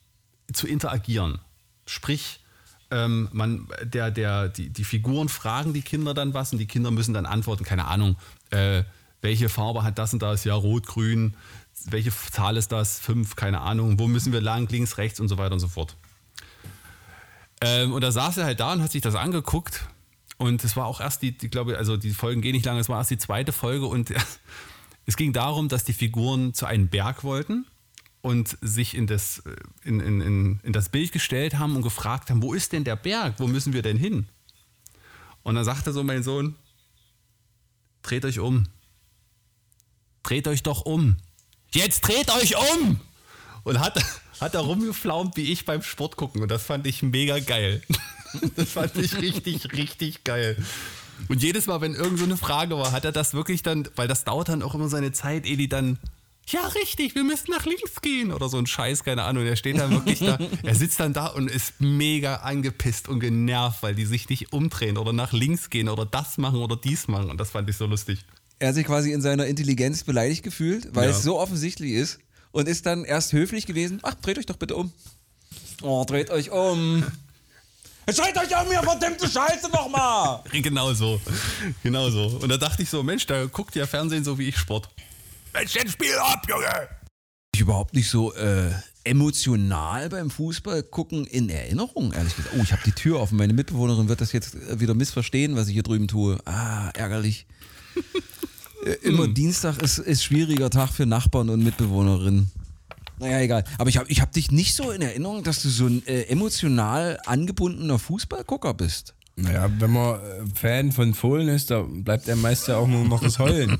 zu interagieren. Sprich, ähm, man, der, der, die, die Figuren fragen die Kinder dann was und die Kinder müssen dann antworten, keine Ahnung, äh, welche Farbe hat das und das? Ja, rot, grün. Welche Zahl ist das? Fünf, keine Ahnung. Wo müssen wir lang, links, rechts und so weiter und so fort. Ähm, und da saß er halt da und hat sich das angeguckt. Und es war auch erst die, die glaube also die Folgen gehen nicht lange, es war erst die zweite Folge und es ging darum, dass die Figuren zu einem Berg wollten und sich in das, in, in, in, in das Bild gestellt haben und gefragt haben, wo ist denn der Berg? Wo müssen wir denn hin? Und dann sagte so mein Sohn, dreht euch um. Dreht euch doch um. Jetzt dreht euch um! Und hat, hat da rumgeflaumt wie ich beim Sport gucken. Und das fand ich mega geil. Das fand ich richtig, richtig geil. Und jedes Mal, wenn irgend so eine Frage war, hat er das wirklich dann, weil das dauert dann auch immer seine Zeit, ehe die dann, ja richtig, wir müssen nach links gehen oder so ein Scheiß, keine Ahnung. Er steht dann wirklich da, er sitzt dann da und ist mega angepisst und genervt, weil die sich nicht umdrehen oder nach links gehen oder das machen oder dies machen. Und das fand ich so lustig. Er hat sich quasi in seiner Intelligenz beleidigt gefühlt, weil Ja. es so offensichtlich ist und ist dann erst höflich gewesen. Ach, dreht euch doch bitte um. Oh, dreht euch um. Dreht euch um, ihr verdammte Scheiße nochmal! Genau so. Genau so. Und da dachte ich so, Mensch, da guckt ja Fernsehen so wie ich Sport. Mensch, jetzt spiel ab, Junge! Ich überhaupt nicht so äh, emotional beim Fußball gucken in Erinnerung, ehrlich gesagt. Oh, ich habe die Tür offen. Meine Mitbewohnerin wird das jetzt äh, wieder missverstehen, was ich hier drüben tue. Ah, ärgerlich. äh, immer Dienstag ist, ist schwieriger Tag für Nachbarn und Mitbewohnerinnen. Naja, egal. Aber ich habe ich hab dich nicht so in Erinnerung, dass du so ein äh, emotional angebundener Fußballgucker bist. Naja, wenn man äh, Fan von Fohlen ist, da bleibt einem meist ja auch nur noch das Heulen.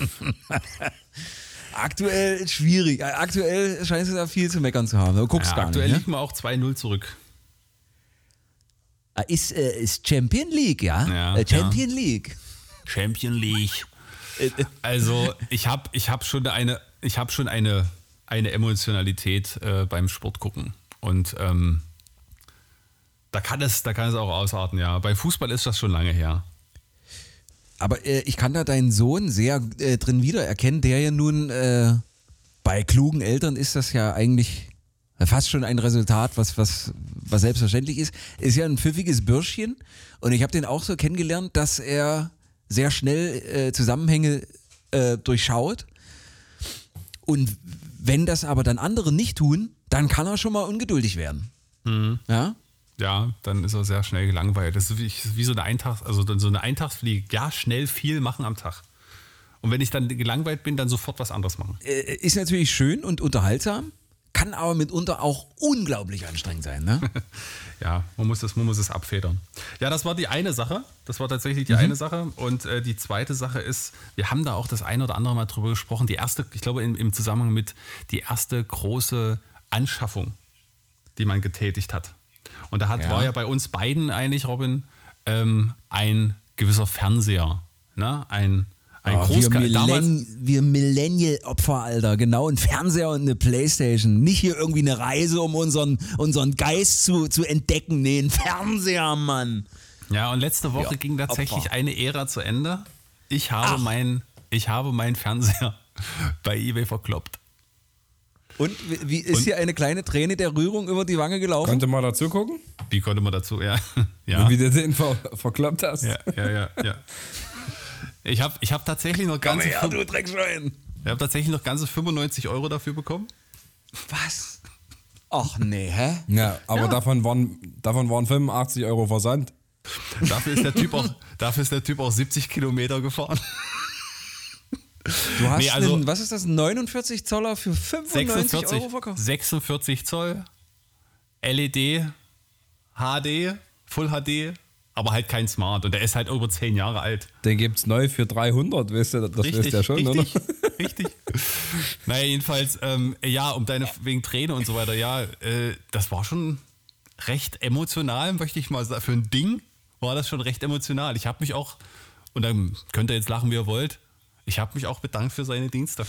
Aktuell schwierig. Aktuell scheinst du da viel zu meckern zu haben. Du guckst Ja, gar aktuell nicht. liegt man auch zwei null zurück. Ne? Ist, äh, ist Champion League, ja? Ja, äh, Champion League. Champion League. Also ich habe ich hab schon eine, ich hab schon eine, eine Emotionalität äh, beim Sport gucken. Und ähm, da kann es, da kann es auch ausarten, ja. Beim Fußball ist das schon lange her. Aber äh, ich kann da deinen Sohn sehr äh, drin wiedererkennen, der ja nun äh, bei klugen Eltern ist das ja eigentlich fast schon ein Resultat, was, was, was selbstverständlich ist. Ist ja ein pfiffiges Bürschchen und ich habe den auch so kennengelernt, dass er sehr schnell äh, Zusammenhänge äh, durchschaut und wenn das aber dann andere nicht tun, dann kann er schon mal ungeduldig werden. Mhm. Ja? Ja, dann ist er sehr schnell gelangweilt. Das ist wie, wie so eine Eintags-, also so eine Eintagsfliege. Ja, schnell viel machen am Tag. Und wenn ich dann gelangweilt bin, dann sofort was anderes machen. Äh, ist natürlich schön und unterhaltsam, kann aber mitunter auch unglaublich anstrengend sein, ne? Ja, man muss, das, man muss es abfedern. Ja, das war die eine Sache. Das war tatsächlich die mhm. eine Sache. Und äh, die zweite Sache ist, wir haben da auch das ein oder andere Mal drüber gesprochen. Die erste, ich glaube, in, im Zusammenhang mit die erste große Anschaffung, die man getätigt hat. Und da hat, Ja. war ja bei uns beiden eigentlich, Robin, ähm, ein gewisser Fernseher. Ne? Ein, ein Ja, wir, Großka- damals. Millenn- wir Millennial-Opfer, Alter, genau, ein Fernseher und eine Playstation. Nicht hier irgendwie eine Reise, um unseren, unseren Geist zu, zu entdecken. Nee, ein Fernseher, Mann. Ja, und letzte Woche Ja, ging tatsächlich Opfer. eine Ära zu Ende. Ich habe Ach. mein, ich habe meinen Fernseher bei eBay verkloppt. Und wie, wie ist Und- hier eine kleine Träne der Rührung über die Wange gelaufen? Konnte mal dazu gucken, Wie konnte man dazu? Ja, ja, wie du den ver verkloppt hast. ja, ja, ja. ja. Ich habe ich hab tatsächlich noch ganze, her, du Dreckschwein. ich hab tatsächlich noch ganze fünfundneunzig Euro dafür bekommen. Was? Ach nee, hä? Ja, aber Davon, waren, davon waren fünfundachtzig Euro Versand. Dafür ist der Typ auch, dafür ist der Typ auch siebzig Kilometer gefahren. Du hast Nee, also- einen, was ist das, neunundvierzig Zoller für fünfundneunzig Euro verkauft? sechsundvierzig Zoll, L E D, H D, Full H D, aber halt kein Smart. Und der ist halt über zehn Jahre alt. Den gibt's neu für dreihundert, weißt du, das Richtig, weißt du ja schon, richtig, oder? richtig. Naja, jedenfalls, ähm, ja, um deine, wegen Träne und so weiter, ja, äh, das war schon recht emotional, möchte ich mal sagen. Für ein Ding war das schon recht emotional. Ich habe mich auch, und dann könnt ihr jetzt lachen, wie ihr wollt, ich habe mich auch bedankt für seine Dienste.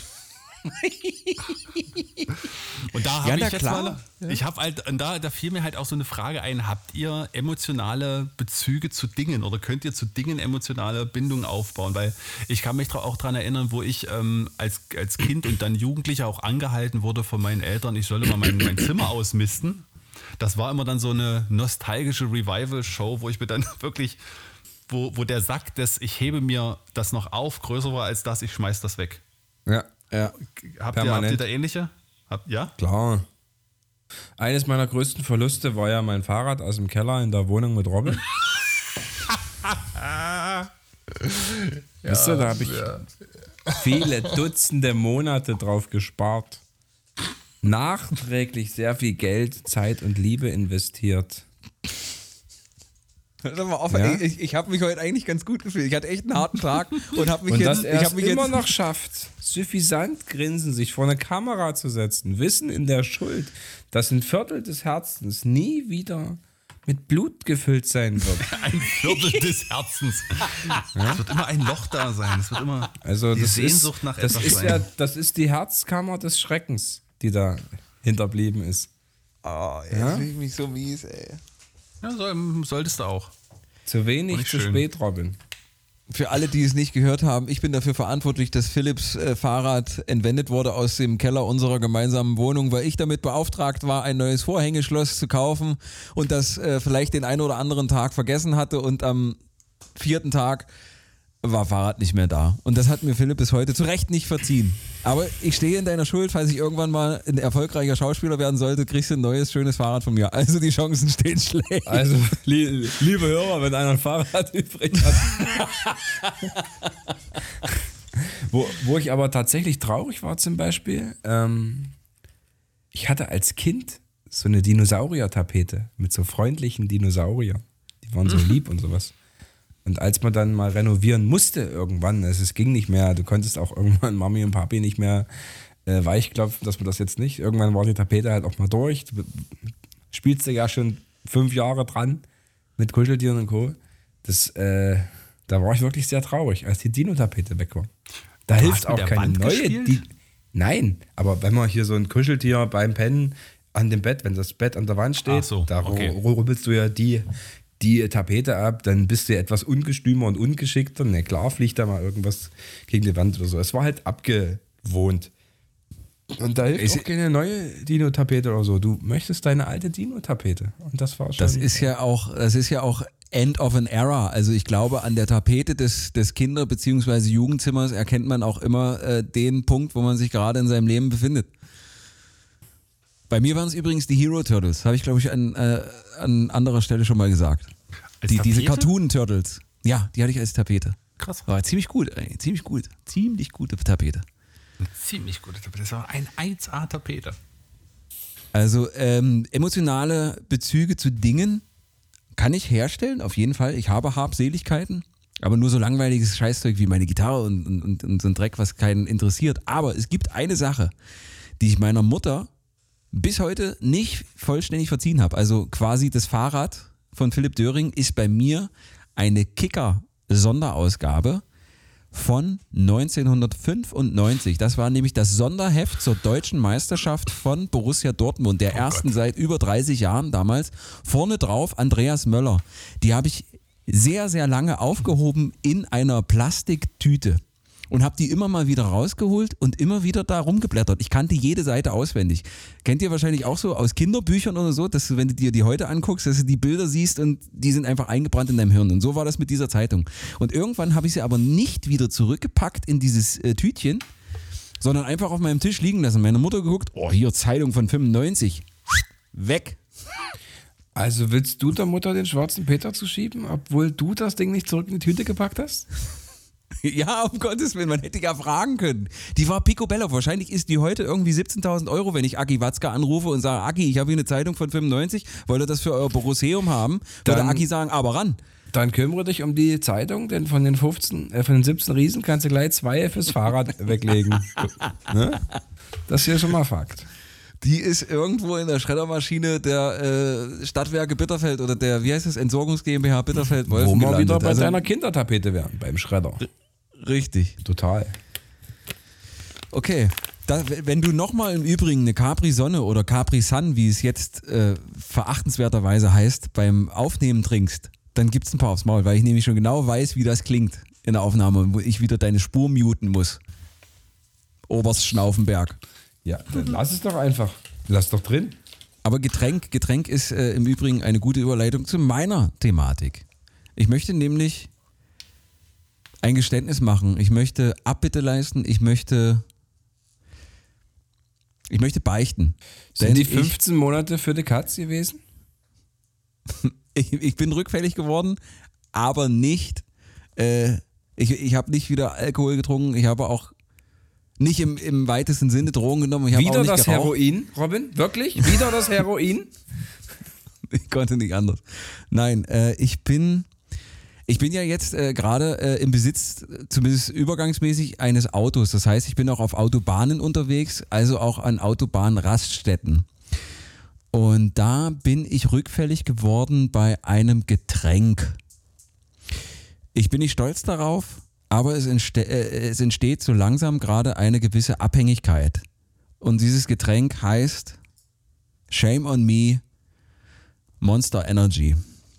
Und da habe Ja, ich na jetzt klar. mal, Ja. ich habe halt, und da, da fiel mir halt auch so eine Frage ein, habt ihr emotionale Bezüge zu Dingen oder könnt ihr zu Dingen emotionale Bindungen aufbauen? Weil ich kann mich dra- auch daran erinnern, wo ich ähm, als, als Kind und dann Jugendlicher auch angehalten wurde von meinen Eltern, ich solle mal mein, mein Zimmer ausmisten. Das war immer dann so eine nostalgische Revival-Show, wo ich mir dann wirklich, wo, wo der Sack des ich hebe mir das noch auf größer war als das, ich schmeiß das weg. Ja, ja. Habt ihr, habt ihr da ähnliche? Habt, ja? Klar. Eines meiner größten Verluste war ja mein Fahrrad aus dem Keller in der Wohnung mit Robin. Wisst ihr, da habe ich ja. viele Dutzende Monate drauf gespart. Nachträglich sehr viel Geld, Zeit und Liebe investiert. Sag mal auf, Ja? ich, ich habe mich heute eigentlich ganz gut gefühlt. Ich hatte echt einen harten Tag und habe mich Und jetzt, dass er ich es hab mich immer jetzt noch schafft, suffisant grinsen, sich vor eine Kamera zu setzen, Wissen in der Schuld, dass ein Viertel des Herzens nie wieder mit Blut gefüllt sein wird. Ein Viertel des Herzens. Es wird immer ein Loch da sein. Es wird immer Also die das Sehnsucht ist, nach das etwas ist sein. ja, das ist die Herzkammer des Schreckens, die da hinterblieben ist. Oh, jetzt Ja? fühle ich mich so mies, ey. Ja, soll, solltest du auch. Zu wenig, Nicht zu schön. spät, Robin. Für alle, die es nicht gehört haben, ich bin dafür verantwortlich, dass Philipps äh, Fahrrad entwendet wurde aus dem Keller unserer gemeinsamen Wohnung, weil ich damit beauftragt war, ein neues Vorhängeschloss zu kaufen und das äh, vielleicht den einen oder anderen Tag vergessen hatte und am vierten Tag war Fahrrad nicht mehr da. Und das hat mir Philipp bis heute zu Recht nicht verziehen. Aber ich stehe in deiner Schuld, falls ich irgendwann mal ein erfolgreicher Schauspieler werden sollte, kriegst du ein neues, schönes Fahrrad von mir. Also die Chancen stehen schlecht. Also, li liebe Hörer, wenn einer ein Fahrrad übrig hat. wo, wo ich aber tatsächlich traurig war zum Beispiel, ähm, ich hatte als Kind so eine Dinosaurier-Tapete mit so freundlichen Dinosauriern. Die waren so lieb und sowas. Und als man dann mal renovieren musste irgendwann, also es ging nicht mehr, du konntest auch irgendwann Mami und Papi nicht mehr äh, weichklopfen, dass man das jetzt nicht, irgendwann war die Tapete halt auch mal durch. Du spielst du ja schon fünf Jahre dran mit Kuscheltieren und Co. Das, äh, da war ich wirklich sehr traurig, als die Dino-Tapete weg war. Da Du hilft hast mit auch der keine Wand neue. gespielt? Die, nein, aber wenn man hier so ein Kuscheltier beim Pennen an dem Bett, wenn das Bett an der Wand steht, Ach so, da okay. rubbelst du ja die, die Tapete ab, dann bist du etwas ungestümer und ungeschickter. Na klar, fliegt da mal irgendwas gegen die Wand oder so. Es war halt abgewohnt. Und da hilft auch keine neue Dino-Tapete oder so. Du möchtest deine alte Dino-Tapete. Und das war schon. Das ist ja auch, das ist ja auch End of an Era. Also ich glaube, an der Tapete des, des Kinder- bzw. Jugendzimmers erkennt man auch immer äh, den Punkt, wo man sich gerade in seinem Leben befindet. Bei mir waren es übrigens die Hero Turtles, habe ich glaube ich an, äh, an anderer Stelle schon mal gesagt. Als Die, diese Tapete? Cartoon Turtles. Ja, die hatte ich als Tapete. Krass. War ziemlich gut, ey, ziemlich gut. Ziemlich gute Tapete. Eine ziemlich gute Tapete. Das war ein eins A-Tapete. Also ähm, emotionale Bezüge zu Dingen kann ich herstellen, auf jeden Fall. Ich habe Habseligkeiten, aber nur so langweiliges Scheißzeug wie meine Gitarre und, und, und so ein Dreck, was keinen interessiert. Aber es gibt eine Sache, die ich meiner Mutter bis heute nicht vollständig verziehen habe. Also quasi das Fahrrad von Philipp Döring ist bei mir eine Kicker-Sonderausgabe von neunzehnhundertfünfundneunzig. Das war nämlich das Sonderheft zur deutschen Meisterschaft von Borussia Dortmund, der ersten seit über dreißig Jahren damals. Vorne drauf Andreas Möller. Die habe ich sehr, sehr lange aufgehoben in einer Plastiktüte und habe die immer mal wieder rausgeholt und immer wieder da rumgeblättert. Ich kannte jede Seite auswendig. Kennt ihr wahrscheinlich auch so aus Kinderbüchern oder so, dass du, wenn du dir die heute anguckst, dass du die Bilder siehst und die sind einfach eingebrannt in deinem Hirn. Und so war das mit dieser Zeitung. Und irgendwann habe ich sie aber nicht wieder zurückgepackt in dieses äh, Tütchen, sondern einfach auf meinem Tisch liegen lassen. Meine Mutter geguckt, oh, hier Zeitung von fünfundneunzig. Weg. Also willst du der Mutter den schwarzen Peter zuschieben, obwohl du das Ding nicht zurück in die Tüte gepackt hast? Ja, um Gottes Willen, man hätte ja fragen können. Die war picobello. Wahrscheinlich ist die heute irgendwie siebzehntausend Euro, wenn ich Aki Watzke anrufe und sage, Aki, ich habe hier eine Zeitung von fünfundneunzig, wollt ihr das für euer Borusseum haben? Würde Dann- Aki sagen, aber ran. Dann kümmere dich um die Zeitung, denn von den fünfzehn, äh, von den siebzehn Riesen kannst du gleich zwei fürs Fahrrad weglegen. Ne? Das ist ja schon mal Fakt. Die ist irgendwo in der Schreddermaschine der äh, Stadtwerke Bitterfeld oder der, wie heißt das, Entsorgungs GmbH Bitterfeld Wolfen Wo wir gelandet. wieder bei Also, deiner Kindertapete wären, beim Schredder. richtig. Total. Okay. Da, wenn du nochmal im Übrigen eine Capri Sonne oder Capri Sun, wie es jetzt äh, verachtenswerterweise heißt, beim Aufnehmen trinkst, dann gibt's ein paar aufs Maul, weil ich nämlich schon genau weiß, wie das klingt in der Aufnahme, wo ich wieder deine Spur muten muss. Oberst Schnaufenberg. Ja, dann lass es doch einfach. Lass doch drin. Aber Getränk, Getränk ist äh, im Übrigen eine gute Überleitung zu meiner Thematik. Ich möchte nämlich ein Geständnis machen. Ich möchte Abbitte leisten. Ich möchte, ich möchte beichten. Sind Denn die fünfzehn Monate für die Katz gewesen? Ich, ich, ich bin rückfällig geworden, aber nicht, äh, ich, ich habe nicht wieder Alkohol getrunken. Ich habe auch nicht im, im weitesten Sinne Drogen genommen. Ich habe auch Wieder nicht das geraucht. Heroin, Robin? Wirklich? Wieder das Heroin? Ich konnte nicht anders. Nein, äh, ich bin, ich bin ja jetzt äh, gerade äh, im Besitz, zumindest übergangsmäßig, eines Autos. Das heißt, ich bin auch auf Autobahnen unterwegs, also auch an Autobahnraststätten. Und da bin ich rückfällig geworden bei einem Getränk. Ich bin nicht stolz darauf, aber es, entste- äh, es entsteht so langsam gerade eine gewisse Abhängigkeit. Und dieses Getränk heißt Shame on Me Monster Energy.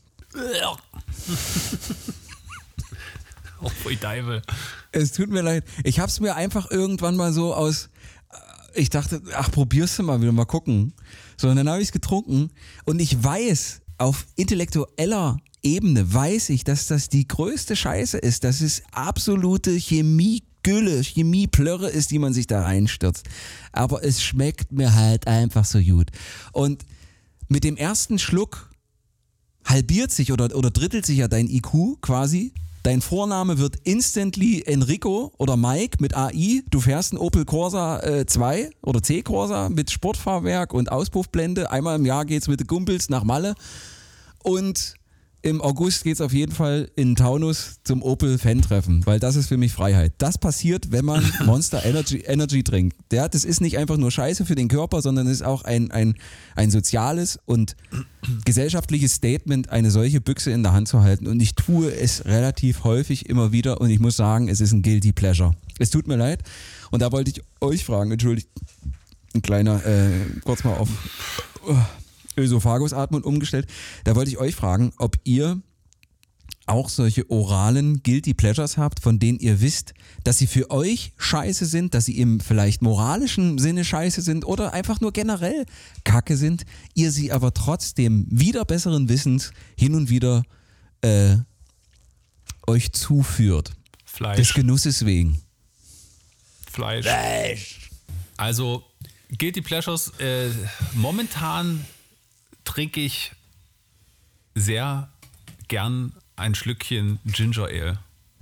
Oh, voll Deibel. Es tut mir leid. Ich habe es mir einfach irgendwann mal so aus, ich dachte, ach, probierst du mal wieder, mal gucken. So, und dann habe ich es getrunken und ich weiß, auf intellektueller Ebene weiß ich, dass das die größte Scheiße ist, dass es absolute Chemiegülle, Chemieplörre ist, die man sich da reinstürzt. Aber es schmeckt mir halt einfach so gut. Und mit dem ersten Schluck halbiert sich oder, oder drittelt sich ja dein I Q quasi. Dein Vorname wird instantly Enrico oder Mike mit A I. Du fährst einen Opel Corsa äh, zwei oder C-Corsa mit Sportfahrwerk und Auspuffblende. Einmal im Jahr geht's mit den Kumpels nach Malle. Und im August geht's auf jeden Fall in Taunus zum Opel-Fan-Treffen, weil das ist für mich Freiheit. Das passiert, wenn man Monster Energy, Energy trinkt. Ja, das ist nicht einfach nur Scheiße für den Körper, sondern es ist auch ein, ein, ein soziales und gesellschaftliches Statement, eine solche Büchse in der Hand zu halten. Und ich tue es relativ häufig immer wieder und ich muss sagen, es ist ein Guilty Pleasure. Es tut mir leid. Und da wollte ich euch fragen, entschuldigt, ein kleiner, äh, kurz mal auf uh, Ösophagus-Atmung umgestellt. Da wollte ich euch fragen, ob ihr auch solche oralen Guilty Pleasures habt, von denen ihr wisst, dass sie für euch scheiße sind, dass sie im vielleicht moralischen Sinne scheiße sind oder einfach nur generell Kacke sind, ihr sie aber trotzdem wieder besseren Wissens hin und wieder äh, euch zuführt. Fleisch. Des Genusses wegen. Fleisch. Fleisch. Also, Guilty Pleasures, äh, momentan trinke ich sehr gern ein Schlückchen Ginger Ale.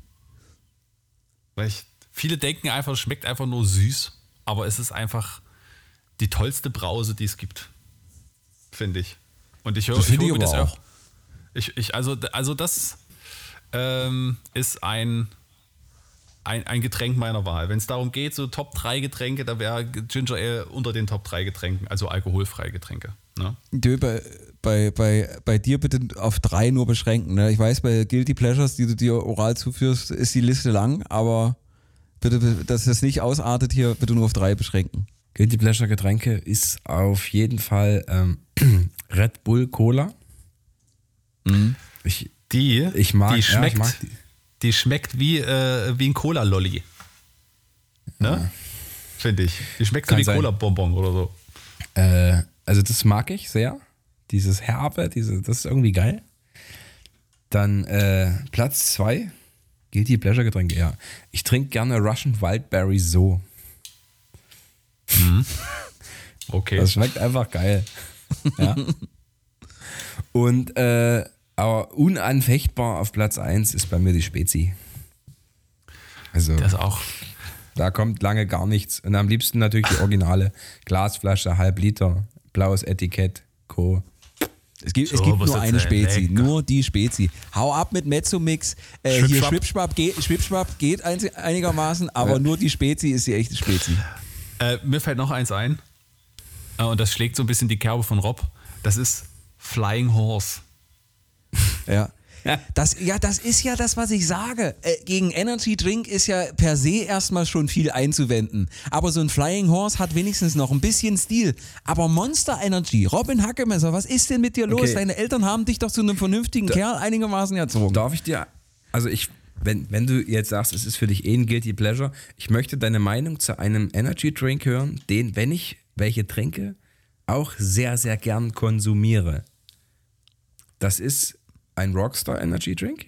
Weil ich, viele denken einfach, es schmeckt einfach nur süß, aber es ist einfach die tollste Brause, die es gibt. Finde ich. Und ich höre Das finde ich ich hol mir das aber auch. auch. Ich, ich, also, also das ähm, ist ein, ein, ein Getränk meiner Wahl. Wenn es darum geht, so Top drei Getränke, da wäre Ginger Ale unter den Top drei Getränken, also alkoholfreie Getränke. Ne? Du, bei, bei, bei, bei dir bitte auf drei nur beschränken. Ne? Ich weiß, bei Guilty Pleasures, die du dir oral zuführst, ist die Liste lang, aber bitte, dass das nicht ausartet hier, bitte nur auf drei beschränken. Guilty Pleasure Getränke ist auf jeden Fall ähm, Red Bull Cola. Mhm. Ich, Die, ich mag, die schmeckt, ja, ich mag die. die schmeckt wie, äh, wie ein Cola-Lolli. Ne? Ja. Finde ich. Die schmeckt so Kann wie sein. Cola-Bonbon oder so. Äh, also das mag ich sehr. Dieses Herbe, diese, das ist irgendwie geil. Dann äh, Platz zwei, Guilty Pleasure Getränke, ja. Ich trinke gerne Russian Wildberry so. Okay. Das schmeckt einfach geil. Ja. Und äh, aber unanfechtbar auf Platz eins ist bei mir die Spezi. Also Das auch. da kommt lange gar nichts. Und am liebsten natürlich die originale Glasflasche, halb Liter, blaues Etikett, Co. Es gibt, es So, gibt was nur ist eine denn Spezi, lecker? nur die Spezi. Hau ab mit Mezzomix. Äh, hier Schwipschwapp. Schwipschwapp geht, Schwipschwapp geht einzig- einigermaßen, aber Ja. nur die Spezi ist die echte Spezi. Äh, mir fällt noch eins ein. Äh, und das schlägt so ein bisschen die Kerbe von Rob. Das ist Flying Horse. Ja. Das, ja, das ist ja das, was ich sage. Äh, gegen Energy Drink ist ja per se erstmal schon viel einzuwenden. Aber so ein Flying Horse hat wenigstens noch ein bisschen Stil. Aber Monster Energy, Robin Hackemesser, was ist denn mit dir los? Okay. Deine Eltern haben dich doch zu einem vernünftigen Kerl einigermaßen erzogen. Darf ich dir, also ich, wenn, wenn du jetzt sagst, es ist für dich eh ein Guilty Pleasure, ich möchte deine Meinung zu einem Energy Drink hören, den, wenn ich welche trinke, auch sehr, sehr gern konsumiere. Das ist ein Rockstar Energy Drink.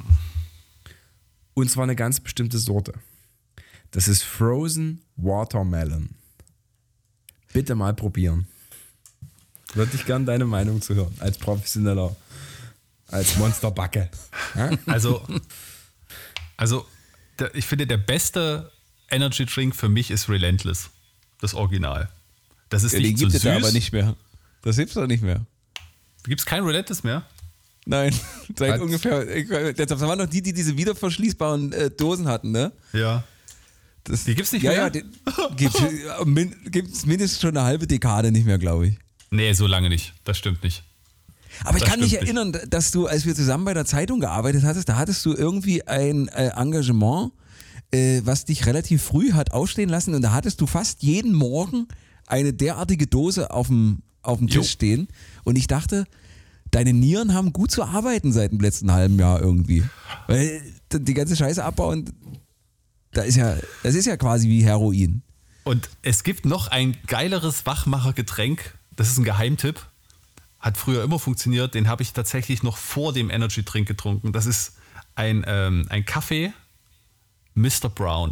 Und zwar eine ganz bestimmte Sorte. Das ist Frozen Watermelon. Bitte mal probieren. Würde ich gern deine Meinung zu hören, als Professioneller, als Monsterbacke. Ja? Also, also der, ich finde, der beste Energy Drink für mich ist Relentless. Das Original. Das ist Ja, nicht den so gibt süß. es aber nicht mehr. Das gibt's doch nicht mehr. Gibt es kein Relentless mehr? Nein, seit Was? ungefähr. Ich, das waren noch die, die diese wiederverschließbaren äh, Dosen hatten, ne? Ja. Das, Die gibt's nicht ja, mehr? Ja, den gibt's, äh, min, gibt's mindestens schon eine halbe Dekade nicht mehr, glaube ich. Nee, so lange nicht. Das stimmt nicht. Aber ich Das kann mich stimmt nicht. erinnern, dass du, als wir zusammen bei der Zeitung gearbeitet hattest, da hattest du irgendwie ein äh, Engagement, äh, was dich relativ früh hat aufstehen lassen und da hattest du fast jeden Morgen eine derartige Dose auf dem, auf dem Tisch Jo. stehen und ich dachte, deine Nieren haben gut zu arbeiten seit dem letzten halben Jahr irgendwie. Weil die ganze Scheiße abbauen, da ist ja, das ist ja quasi wie Heroin. Und es gibt noch ein geileres Wachmachergetränk. Das ist ein Geheimtipp. Hat früher immer funktioniert. Den habe ich tatsächlich noch vor dem Energy Drink getrunken. Das ist ein, ähm, ein Kaffee Mister Brown.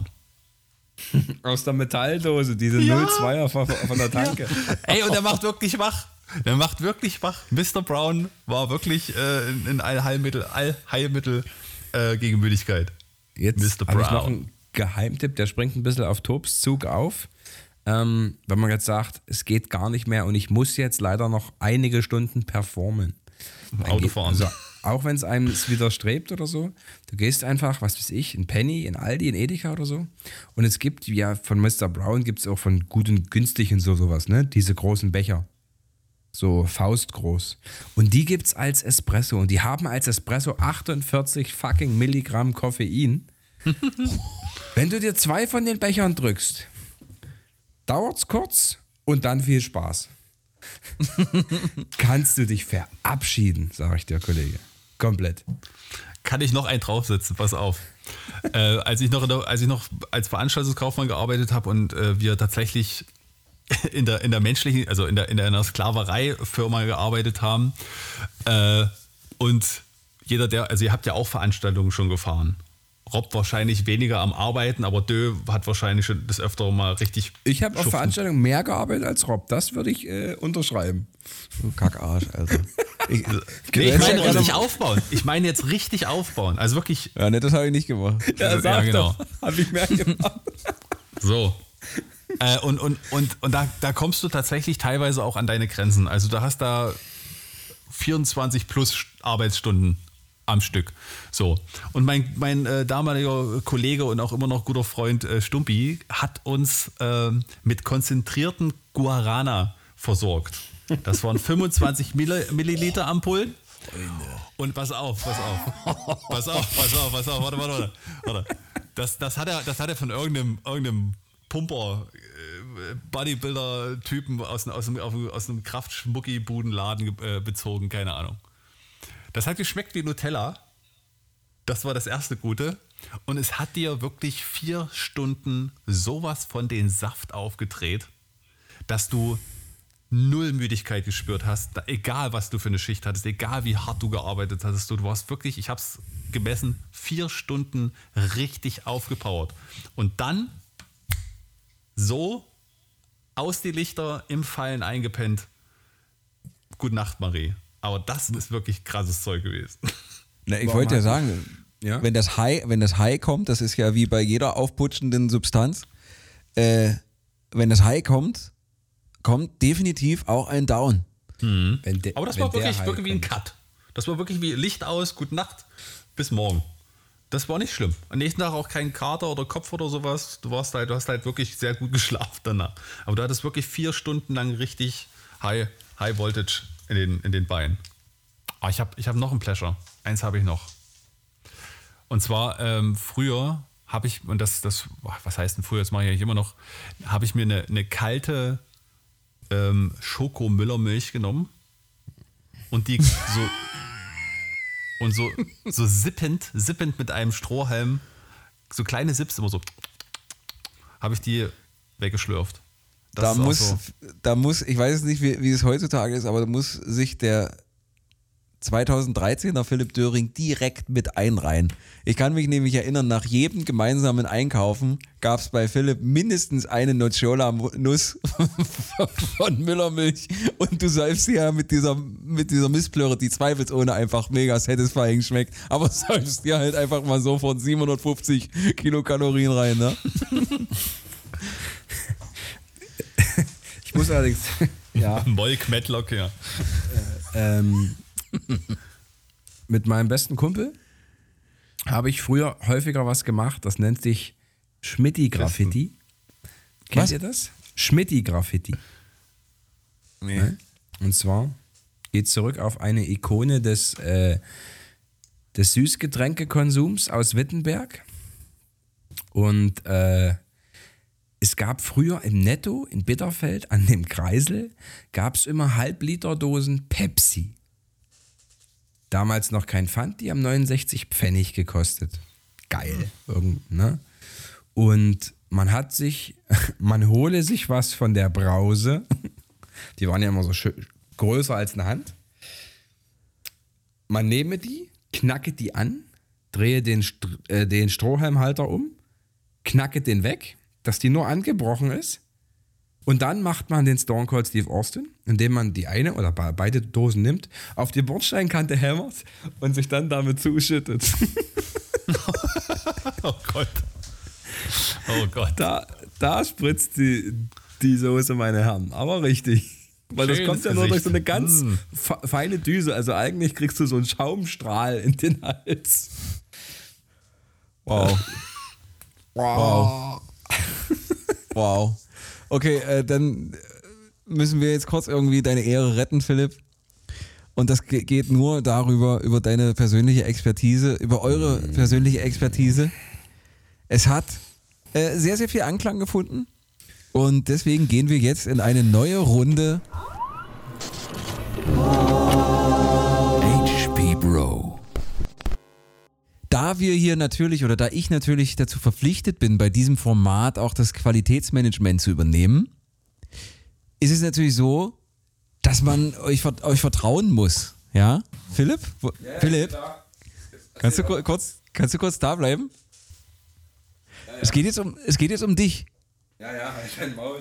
Aus der Metalldose, diese Ja. null Komma zweier von, von der Tanke. Ey, und der macht wirklich wach. Der macht wirklich wach. Mister Brown war wirklich äh, ein Allheilmittel, Allheilmittel äh, gegen Müdigkeit. Jetzt Mister habe ich noch Brown. einen Geheimtipp, der springt ein bisschen auf Tobs Zug auf. Ähm, wenn man jetzt sagt, es geht gar nicht mehr und ich muss jetzt leider noch einige Stunden performen. Dann Autofahren. geht- Also, auch wenn es einem es widerstrebt oder so, du gehst einfach, was weiß ich, in Penny, in Aldi, in Edeka oder so. Und es gibt ja von Mister Brown gibt es auch von gut und günstig und so sowas, ne? Diese großen Becher. So faustgroß. Und die gibt's als Espresso. Und die haben als Espresso achtundvierzig fucking Milligramm Koffein. Wenn du dir zwei von den Bechern drückst, dauert's kurz und dann viel Spaß. Kannst du dich verabschieden, sage ich dir, Kollege. Komplett. Kann ich noch einen draufsetzen, pass auf. äh, als, ich noch in der, als ich noch als Veranstaltungskaufmann gearbeitet habe und äh, wir tatsächlich in der, in der menschlichen, also in der, in einer Sklaverei-Firma gearbeitet haben äh, und jeder, der, also ihr habt ja auch Veranstaltungen schon gefahren. Rob wahrscheinlich weniger am Arbeiten, aber Dö hat wahrscheinlich schon das öfter mal richtig Ich habe auf schuften. Veranstaltungen mehr gearbeitet als Rob. Das würde ich äh, unterschreiben. Du Kackarsch, Alter. Ich, Nee, ich Ja, meine gerne- richtig aufbauen. Ich meine jetzt richtig aufbauen. Also wirklich ja, ne, das habe ich nicht gemacht. Ja, sag genau. Habe ich mehr gemacht. so. Äh, und und, und, und da, da kommst du tatsächlich teilweise auch an deine Grenzen. Also da hast da vierundzwanzig plus Arbeitsstunden am Stück. So. Und mein, mein äh, damaliger Kollege und auch immer noch guter Freund äh, Stumpi hat uns äh, mit konzentrierten Guarana versorgt. Das waren fünfundzwanzig Mill- Milliliter Ampullen. Und pass auf, pass auf. Pass auf, pass auf, pass auf. Warte, warte, warte. warte. Das, das, hat er, das hat er von irgendeinem, irgendeinem Pumper, äh, Bodybuilder-Typen aus, aus, einem- aus einem Kraft-Schmucki-Budenladen äh, bezogen, keine Ahnung. Das hat geschmeckt wie Nutella. Das war das erste Gute. Und es hat dir wirklich vier Stunden sowas von den Saft aufgedreht, dass du null Müdigkeit gespürt hast. Da, egal, was du für eine Schicht hattest, egal wie hart du gearbeitet hattest. Du, du warst wirklich, ich habe es gemessen, vier Stunden richtig aufgepowert. Und dann so aus die Lichter im Fallen eingepennt. Gute Nacht, Marie. Aber das ist wirklich krasses Zeug gewesen. Na, ich Warum wollte ja hast du- sagen, Ja? wenn das High, wenn das High kommt, das ist ja wie bei jeder aufputschenden Substanz, äh, wenn das High kommt, kommt definitiv auch ein Down. Wenn de, Aber das wenn war der wirklich, High wirklich wie ein kommt. Cut. Das war wirklich wie Licht aus, gute Nacht, bis morgen. Das war nicht schlimm. Am nächsten Tag auch kein Kater oder Kopf oder sowas. Du warst halt, du hast halt wirklich sehr gut geschlafen danach. Aber du hattest wirklich vier Stunden lang richtig High, High Voltage in den, in den Beinen. Aber ich habe ich hab noch ein Pleasure. Eins habe ich noch. Und zwar ähm, früher habe ich, und das, das, was heißt denn früher, das mache ich eigentlich immer noch, habe ich mir eine, eine kalte ähm, Schoko-Müllermilch genommen und die so und so, so sippend, sippend mit einem Strohhalm, so kleine Sips immer so, habe ich die weggeschlürft. Das da ist auch muss, so. da muss, ich weiß nicht, wie, wie es heutzutage ist, aber da muss sich der zweitausenddreizehner Philipp Döring direkt mit einreihen. Ich kann mich nämlich erinnern, nach jedem gemeinsamen Einkaufen gab es bei Philipp mindestens eine Nocciola-Nuss von Müllermilch und du säufst sie ja mit dieser, mit dieser Mistplöre, die zweifelsohne einfach mega satisfying schmeckt, aber säufst dir halt einfach mal so von siebenhundertfünfzig Kilokalorien rein, ne? Ich muss allerdings, ja, Molk Matlock, ja. ähm, mit meinem besten Kumpel habe ich früher häufiger was gemacht, das nennt sich Schmitti-Graffiti. Kennt Was? ihr das? Schmitti-Graffiti. Nee. Ne? Und zwar geht zurück auf eine Ikone des, äh, des Süßgetränkekonsums aus Wittenberg. Und äh, es gab früher im Netto in Bitterfeld an dem Kreisel gab es immer Halbliterdosen Pepsi. Damals noch kein Pfand, die haben neunundsechzig Pfennig gekostet. Geil. Irgend, ne? Und man hat sich, man hole sich was von der Brause. Die waren ja immer so schön, größer als eine Hand. Man nehme die, knacke die an, drehe den, St- äh, den Strohhalmhalter um, knacke den weg, dass die nur angebrochen ist. Und dann macht man den Stone Cold Steve Austin, indem man die eine oder be- beide Dosen nimmt, auf die Bordsteinkante hämmert und sich dann damit zuschüttet. Oh Gott. Oh Gott. Da, da spritzt die, die Soße, meine Herren. Aber richtig. Weil das Schönes kommt ja nur durch so eine Gesicht. ganz Mm. fe- feine Düse. Also eigentlich kriegst du so einen Schaumstrahl in den Hals. Wow. Wow. Wow. Okay, äh, dann müssen wir jetzt kurz irgendwie deine Ehre retten, Philipp. Und das ge- geht nur darüber, über deine persönliche Expertise, über eure persönliche Expertise. Es hat äh, sehr, sehr viel Anklang gefunden. Und deswegen gehen wir jetzt in eine neue Runde. H P Bro. Da wir hier natürlich oder da ich natürlich dazu verpflichtet bin, bei diesem Format auch das Qualitätsmanagement zu übernehmen, ist es natürlich so, dass man euch, euch vertrauen muss. Ja? Philipp? Wo, Philipp? Kannst du ku- kurz, kannst du kurz da bleiben? Es geht jetzt um, es geht jetzt um dich. Ja, ja, kein Maul.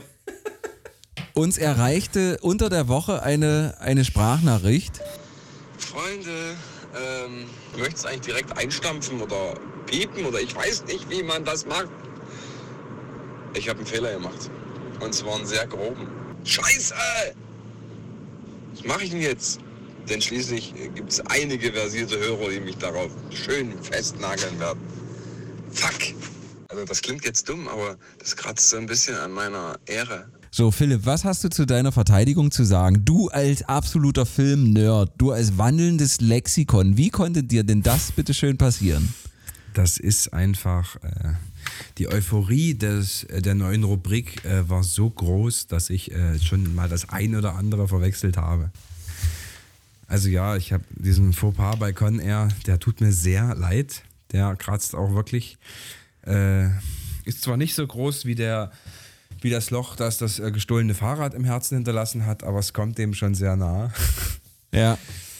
Uns erreichte unter der Woche eine, eine Sprachnachricht. Freunde, ähm, du möchtest eigentlich direkt einstampfen oder piepen oder ich weiß nicht, wie man das macht. Ich habe einen Fehler gemacht. Und zwar einen sehr groben. Scheiße! Was mache ich denn jetzt? Denn schließlich gibt es einige versierte Hörer, die mich darauf schön festnageln werden. Fuck! Also das klingt jetzt dumm, aber das kratzt so ein bisschen an meiner Ehre. So, Philipp, was hast du zu deiner Verteidigung zu sagen? Du als absoluter Film-Nerd, du als wandelndes Lexikon, wie konnte dir denn das bitte schön passieren? Das ist einfach, äh, die Euphorie des, äh, der neuen Rubrik äh, war so groß, dass ich äh, schon mal das ein oder andere verwechselt habe. Also ja, ich habe diesen Fauxpas bei Con Air, der tut mir sehr leid. Der kratzt auch wirklich. Äh, ist zwar nicht so groß wie der wie das Loch, das das äh, gestohlene Fahrrad im Herzen hinterlassen hat, aber es kommt dem schon sehr nah. Ja.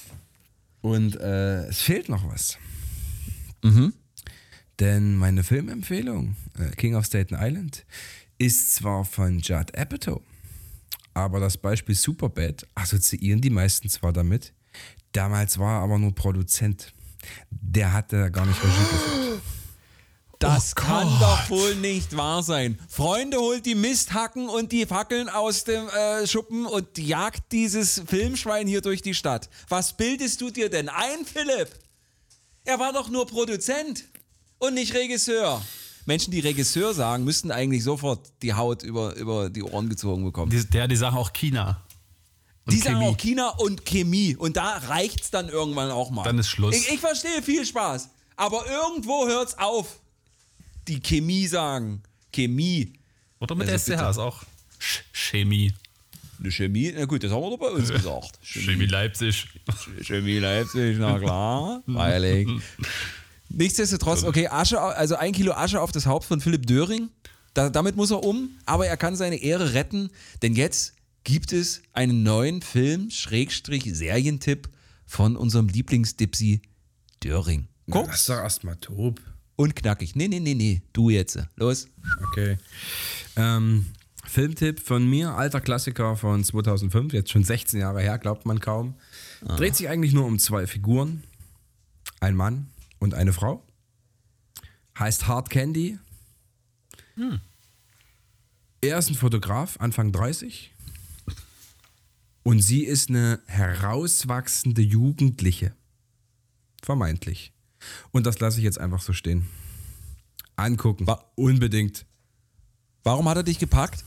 Und äh, es fehlt noch was. Mhm. Denn meine Filmempfehlung, äh, King of Staten Island, ist zwar von Judd Apatow, aber das Beispiel Superbad assoziieren die meisten zwar damit. Damals war er aber nur Produzent. Der hatte gar nicht Regie geführt. Das kann doch wohl nicht wahr sein. Freunde, holt die Misthacken und die Fackeln aus dem äh, Schuppen und jagt dieses Filmschwein hier durch die Stadt. Was bildest du dir denn ein, Philipp? Er war doch nur Produzent und nicht Regisseur. Menschen, die Regisseur sagen, müssten eigentlich sofort die Haut über, über die Ohren gezogen bekommen. Die, der, die sagen auch China. Und Die sagen Chemie. auch China und Chemie. Und da reicht's dann irgendwann auch mal. Dann ist Schluss. Ich, ich verstehe, viel Spaß. Aber irgendwo hört's auf. Die Chemie sagen. Chemie. Oder mit Also S C H bitte. ist auch Ch- Chemie. Eine Chemie, na gut, das haben wir doch bei uns gesagt. Chemie Leipzig. Chemie Leipzig, na klar. Freilich. Nichtsdestotrotz, okay, Asche, also ein Kilo Asche auf das Haupt von Philipp Döring. Da, damit muss er um, aber er kann seine Ehre retten, denn jetzt gibt es einen neuen Film, Schrägstrich Serientipp von unserem Lieblingsdipsy Döring. Na, das ist doch erstmal top. Und knackig. Nee, nee, nee, nee, du jetzt. Los. Okay. Ähm, Filmtipp von mir, alter Klassiker von zweitausendfünf, jetzt schon sechzehn Jahre her, glaubt man kaum. Ah. Dreht sich eigentlich nur um zwei Figuren. Ein Mann und eine Frau. Heißt Hard Candy. Hm. Er ist ein Fotograf, Anfang dreißig. Und sie ist eine herauswachsende Jugendliche. Vermeintlich. Und das lasse ich jetzt einfach so stehen. Angucken. Wa- Unbedingt. Warum hat er dich gepackt?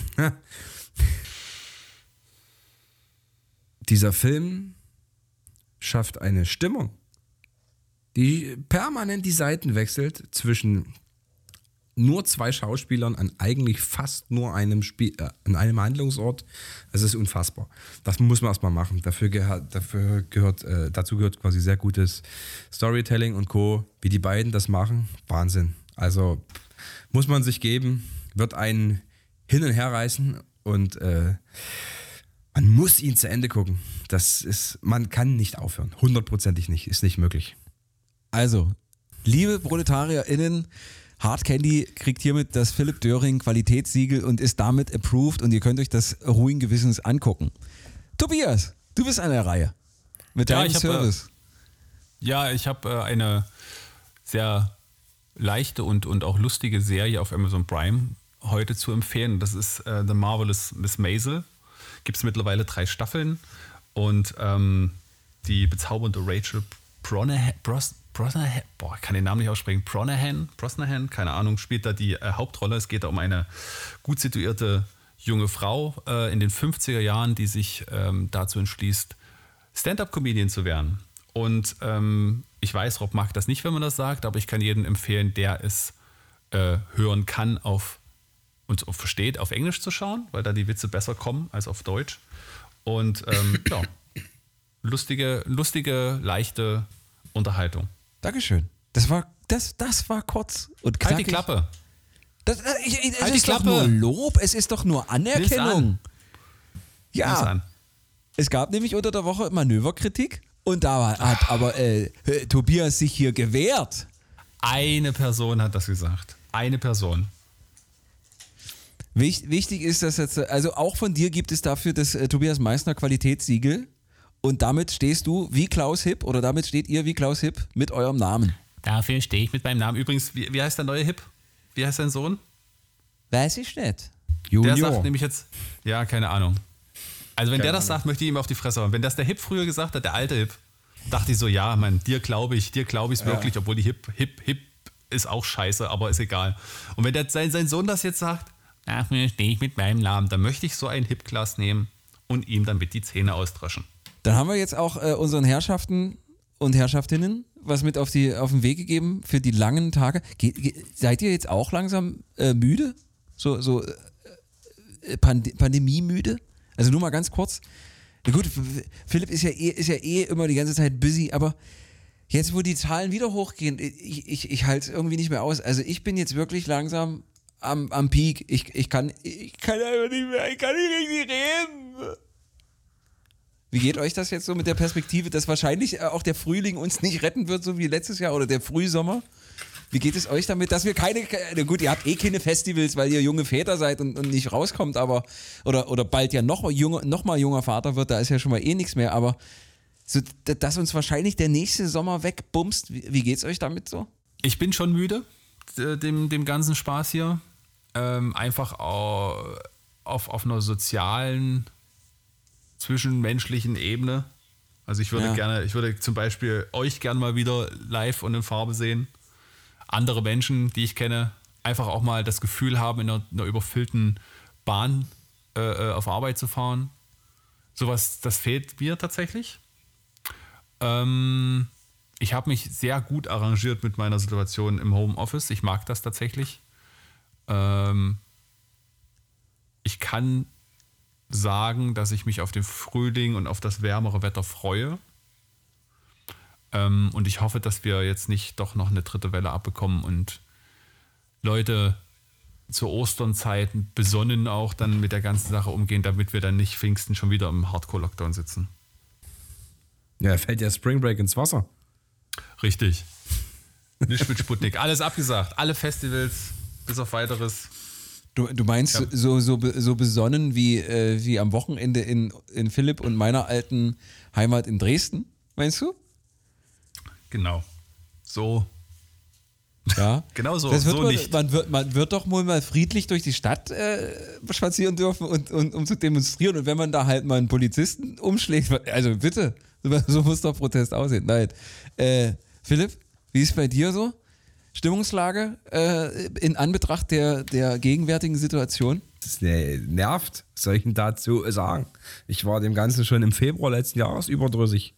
Dieser Film schafft eine Stimmung, die permanent die Seiten wechselt zwischen nur zwei Schauspielern an eigentlich fast nur einem Spiel, äh, an einem Handlungsort. Es ist unfassbar. Das muss man erstmal machen. Dafür, geha- dafür gehört, äh, dazu gehört quasi sehr gutes Storytelling und Co. Wie die beiden das machen, Wahnsinn. Also muss man sich geben, wird einen hin und her reißen und äh, man muss ihn zu Ende gucken. Das ist, man kann nicht aufhören. Hundertprozentig nicht, ist nicht möglich. Also, liebe ProletarierInnen, Hard Candy kriegt hiermit das Philipp Döring Qualitätssiegel und ist damit approved und ihr könnt euch das ruhigen Gewissens angucken. Tobias, du bist an der Reihe mit Ja, deinem ich hab, Service. Ja, ich habe äh, eine sehr leichte und, und auch lustige Serie auf Amazon Prime heute zu empfehlen. Das ist äh, The Marvelous Miss Maisel. Gibt es mittlerweile drei Staffeln und ähm, die bezaubernde Rachel Brosnahan, Bros, Brosnahan, boah, ich kann den Namen nicht aussprechen, Brosnahan, Brosnahan, keine Ahnung, spielt da die äh, Hauptrolle. Es geht da um eine gut situierte junge Frau äh, in den fünfziger Jahren, die sich ähm, dazu entschließt, Stand-up-Comedian zu werden. Und ähm, ich weiß, Rob mag das nicht, wenn man das sagt, aber ich kann jedem empfehlen, der es äh, hören kann auf und auch versteht, auf Englisch zu schauen, weil da die Witze besser kommen als auf Deutsch. Und ähm, ja, lustige, lustige, leichte Unterhaltung. Dankeschön. Das war, das, das war kurz und knackig. Halt die Klappe. Das, das, ich, ich, es Halt die ist doch Klappe. nur Lob, es ist doch nur Nimm's Anerkennung. an. Nimm's Ja, an. es gab nämlich unter der Woche Manöverkritik und da hat aber äh, äh, Tobias sich hier gewehrt. Eine Person hat das gesagt. Eine Person. Wicht, wichtig ist, dass jetzt, also auch von dir gibt es dafür das äh, Tobias Meissner Qualitätssiegel und damit stehst du wie Klaus Hipp oder damit steht ihr wie Klaus Hipp mit eurem Namen. Dafür stehe ich mit meinem Namen. Übrigens, wie, wie heißt der neue Hip? Wie heißt sein Sohn? Weiß ich nicht. Der sagt nämlich jetzt, ja, keine Ahnung. Also wenn Keine der das Ahnung. sagt, möchte ich ihm auf die Fresse hauen. Wenn das der Hip früher gesagt hat, der alte Hip, dachte ich so, ja, Mann, dir glaube ich, dir glaube ich es wirklich, obwohl die Hip, Hip, Hip ist auch scheiße, aber ist egal. Und wenn der, sein, sein Sohn das jetzt sagt, dafür stehe ich mit meinem Namen, dann möchte ich so ein Hip-Glas nehmen und ihm damit die Zähne ausdröschen. Dann haben wir jetzt auch äh, unseren Herrschaften und Herrschaftinnen was mit auf, die, auf den Weg gegeben für die langen Tage. Ge ge seid ihr jetzt auch langsam äh, müde? So, so äh, Pand Pandemie müde? Also nur mal ganz kurz. Na gut, Philipp ist ja, eh, ist ja eh immer die ganze Zeit busy, aber jetzt, wo die Zahlen wieder hochgehen, ich, ich, ich halte es irgendwie nicht mehr aus. Also ich bin jetzt wirklich langsam am, am Peak. Ich, ich, kann, ich kann einfach nicht mehr, ich kann nicht richtig reden. Wie geht euch das jetzt so mit der Perspektive, dass wahrscheinlich auch der Frühling uns nicht retten wird, so wie letztes Jahr oder der Frühsommer? Wie geht es euch damit, dass wir keine, na gut, ihr habt eh keine Festivals, weil ihr junge Väter seid und, und nicht rauskommt, aber, oder, oder bald ja noch, junge, noch mal junger Vater wird, da ist ja schon mal eh nichts mehr, aber so, dass uns wahrscheinlich der nächste Sommer wegbumst, wie, wie geht's euch damit so? Ich bin schon müde, dem, dem ganzen Spaß hier. Ähm, einfach auf, auf einer sozialen, zwischenmenschlichen Ebene. Also ich würde Ja. gerne, ich würde zum Beispiel euch gerne mal wieder live und in Farbe sehen. Andere Menschen, die ich kenne, einfach auch mal das Gefühl haben, in einer, einer überfüllten Bahn äh, auf Arbeit zu fahren. Sowas, das fehlt mir tatsächlich. Ähm, ich habe mich sehr gut arrangiert mit meiner Situation im Homeoffice. Ich mag das tatsächlich. Ähm, ich kann sagen, dass ich mich auf den Frühling und auf das wärmere Wetter freue. Ähm, und ich hoffe, dass wir jetzt nicht doch noch eine dritte Welle abbekommen und Leute zur Osternzeit besonnen auch dann mit der ganzen Sache umgehen, damit wir dann nicht Pfingsten schon wieder im Hardcore-Lockdown sitzen. Ja, fällt ja Spring Break ins Wasser. Richtig. Nicht mit Sputnik. Alles abgesagt. Alle Festivals, bis auf weiteres. Du, du meinst Ja. so, so, so besonnen wie, äh, wie am Wochenende in, in Philipp und meiner alten Heimat in Dresden, meinst du? Genau. So. Ja. Genau so. Das wird so man, nicht. Man wird, man wird doch wohl mal friedlich durch die Stadt äh, spazieren dürfen, und, und, um zu demonstrieren. Und wenn man da halt mal einen Polizisten umschlägt, also bitte, so muss doch Protest aussehen. Nein. Äh, Philipp, wie ist bei dir so? Stimmungslage äh, in Anbetracht der, der gegenwärtigen Situation? Das nervt, soll ich denn dazu sagen? Ich war dem Ganzen schon im Februar letzten Jahres überdrüssig.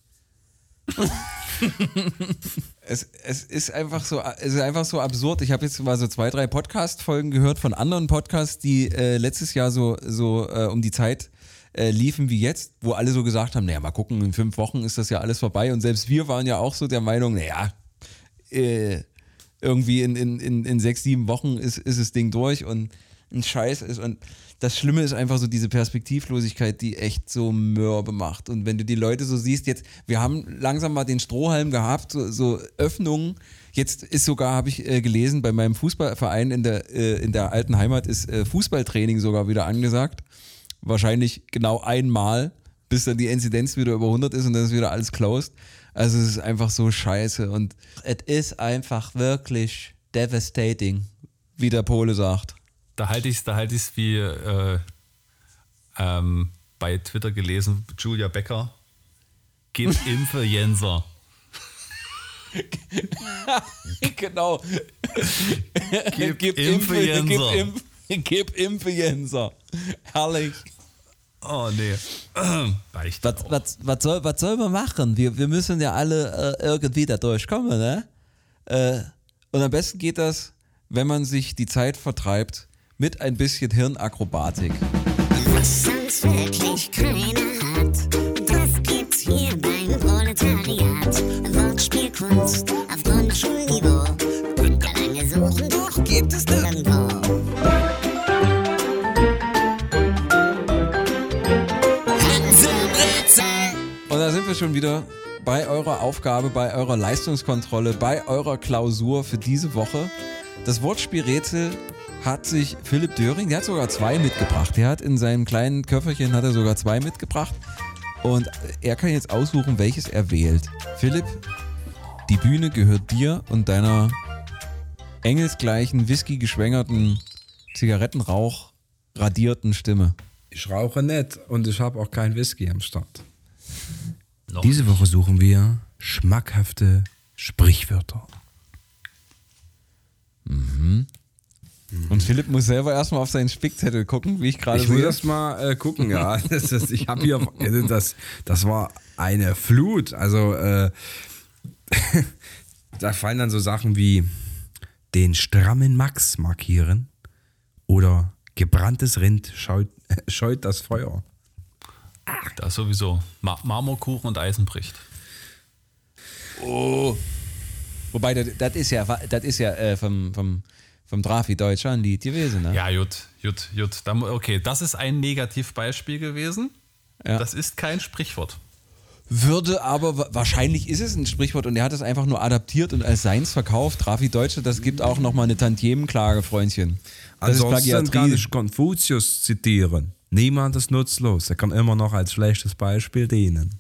Es, es ist einfach so, es ist einfach so absurd. Ich habe jetzt mal so zwei, drei Podcast-Folgen gehört von anderen Podcasts, die äh, letztes Jahr so, so äh, um die Zeit äh, liefen wie jetzt, wo alle so gesagt haben, naja, mal gucken, in fünf Wochen ist das ja alles vorbei. Und selbst wir waren ja auch so der Meinung, naja, äh, irgendwie in, in, in, in sechs, sieben Wochen ist, ist das Ding durch und ein Scheiß ist. Und das Schlimme ist einfach so diese Perspektivlosigkeit, die echt so mürbe macht. Und wenn du die Leute so siehst, jetzt, wir haben langsam mal den Strohhalm gehabt, so, so Öffnungen. Jetzt ist sogar, habe ich äh, gelesen, bei meinem Fußballverein in der, äh, in der alten Heimat ist äh, Fußballtraining sogar wieder angesagt. Wahrscheinlich genau einmal, bis dann die Inzidenz wieder über hundert ist und dann ist wieder alles closed. Also es ist einfach so scheiße und es ist einfach wirklich devastating, wie der Pole sagt. Da halte ich es da halt ich's wie äh, ähm, bei Twitter gelesen, Julia Becker. Gib Influencer. Genau. Gib, Gib Influencer. Gib, Impf, gib Influencer. Herrlich. Oh nee. Beicht Was, auch. was, was, soll, was soll man machen? Wir, wir müssen ja alle äh, irgendwie da durchkommen, ne? Äh, und am besten geht das, wenn man sich die Zeit vertreibt mit ein bisschen Hirnakrobatik. Was sonst wirklich keiner hat, das gibt's hier beim Proletariat. Wortspielkunst auf Grundschulniveau. Und lange suchen, doch gibt es nirgendwo. Und da sind wir schon wieder bei eurer Aufgabe, bei eurer Leistungskontrolle, bei eurer Klausur für diese Woche. Das Wortspielrätsel hat sich Philipp Döring, der hat sogar zwei mitgebracht. Der hat in seinem kleinen Köfferchen hat er sogar zwei mitgebracht. Und er kann jetzt aussuchen, welches er wählt. Philipp, die Bühne gehört dir und deiner engelsgleichen, whisky-geschwängerten, Zigarettenrauch radierten Stimme. Ich rauche nicht und ich habe auch kein Whisky am Start. Noch Diese Woche suchen wir schmackhafte Sprichwörter. Und Philipp muss selber erstmal auf seinen Spickzettel gucken, wie ich gerade Ich muss sehe. erst mal äh, gucken, ja. Das, das, ich habe hier, das, das war eine Flut. Also, äh, da fallen dann so Sachen wie den strammen Max markieren oder gebranntes Rind scheut, scheut das Feuer. Das sowieso. Ma- Marmorkuchen und Eisen bricht. Wobei, das, das ist ja, das ist ja äh, vom, vom, vom Drafi Deutscher ein Lied gewesen, ne? Ja, gut, gut, gut. Da mu- Okay, das ist ein Negativbeispiel gewesen. Ja. Das ist kein Sprichwort. Würde aber, wa- wahrscheinlich ist es ein Sprichwort und er hat es einfach nur adaptiert und als seins verkauft. Drafi Deutscher, das gibt auch nochmal eine Tantiemenklage, Freundchen. Das ist Ansonsten kann Plagiatrie. ich Konfuzius zitieren. Niemand ist nutzlos. Er kann immer noch als schlechtes Beispiel dienen.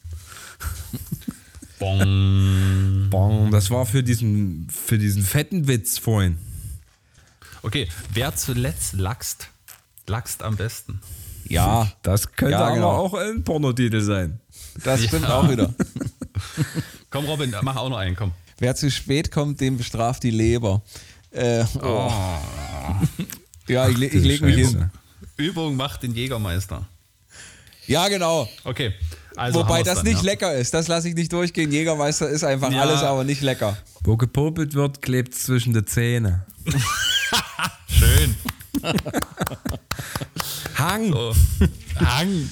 Bong. Bong, das war für diesen, für diesen fetten Witz vorhin. Okay, wer zuletzt lachst, lachst am besten. Ja, Das könnte Ja, aber genau. auch ein Pornotitel sein. das stimmt auch wieder. Komm, Robin, mach auch noch einen, komm. Wer zu spät kommt, dem bestraft die Leber. Äh, oh. Ja, ich, le ich leg mich hin. Scheiße. Übung macht den Jägermeister. Ja, genau. Okay, also Wobei haben wir's das dann, nicht ja. lecker ist. Das lasse ich nicht durchgehen. Jägermeister ist einfach Ja. alles, aber nicht lecker. Wo gepopelt wird, klebt zwischen den Zähnen. Schön. Hang! So. Hang.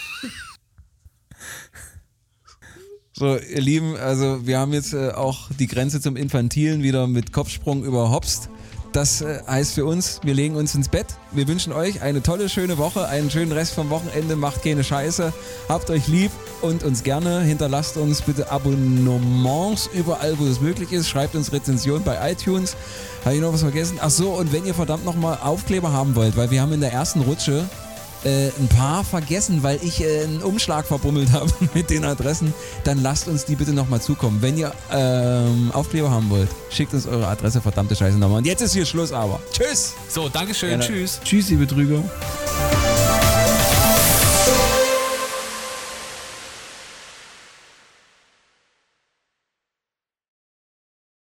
So, ihr Lieben, also wir haben jetzt äh, auch die Grenze zum Infantilen wieder mit Kopfsprung überhopst. Das äh, heißt für uns, wir legen uns ins Bett. Wir wünschen euch eine tolle, schöne Woche, einen schönen Rest vom Wochenende. Macht keine Scheiße. Habt euch lieb und uns gerne. Hinterlasst uns bitte Abonnements überall, wo es möglich ist. Schreibt uns Rezensionen bei iTunes. Habe ich noch was vergessen? Ach so, und wenn ihr verdammt nochmal Aufkleber haben wollt, weil wir haben in der ersten Rutsche äh, ein paar vergessen, weil ich äh, einen Umschlag verbummelt habe mit den Adressen, dann lasst uns die bitte nochmal zukommen. Wenn ihr ähm, Aufkleber haben wollt, schickt uns eure Adresse, verdammte Scheiße nochmal. Und jetzt ist hier Schluss aber. Tschüss! So, Dankeschön, Gerne. tschüss. Tschüss, ihr Betrüger.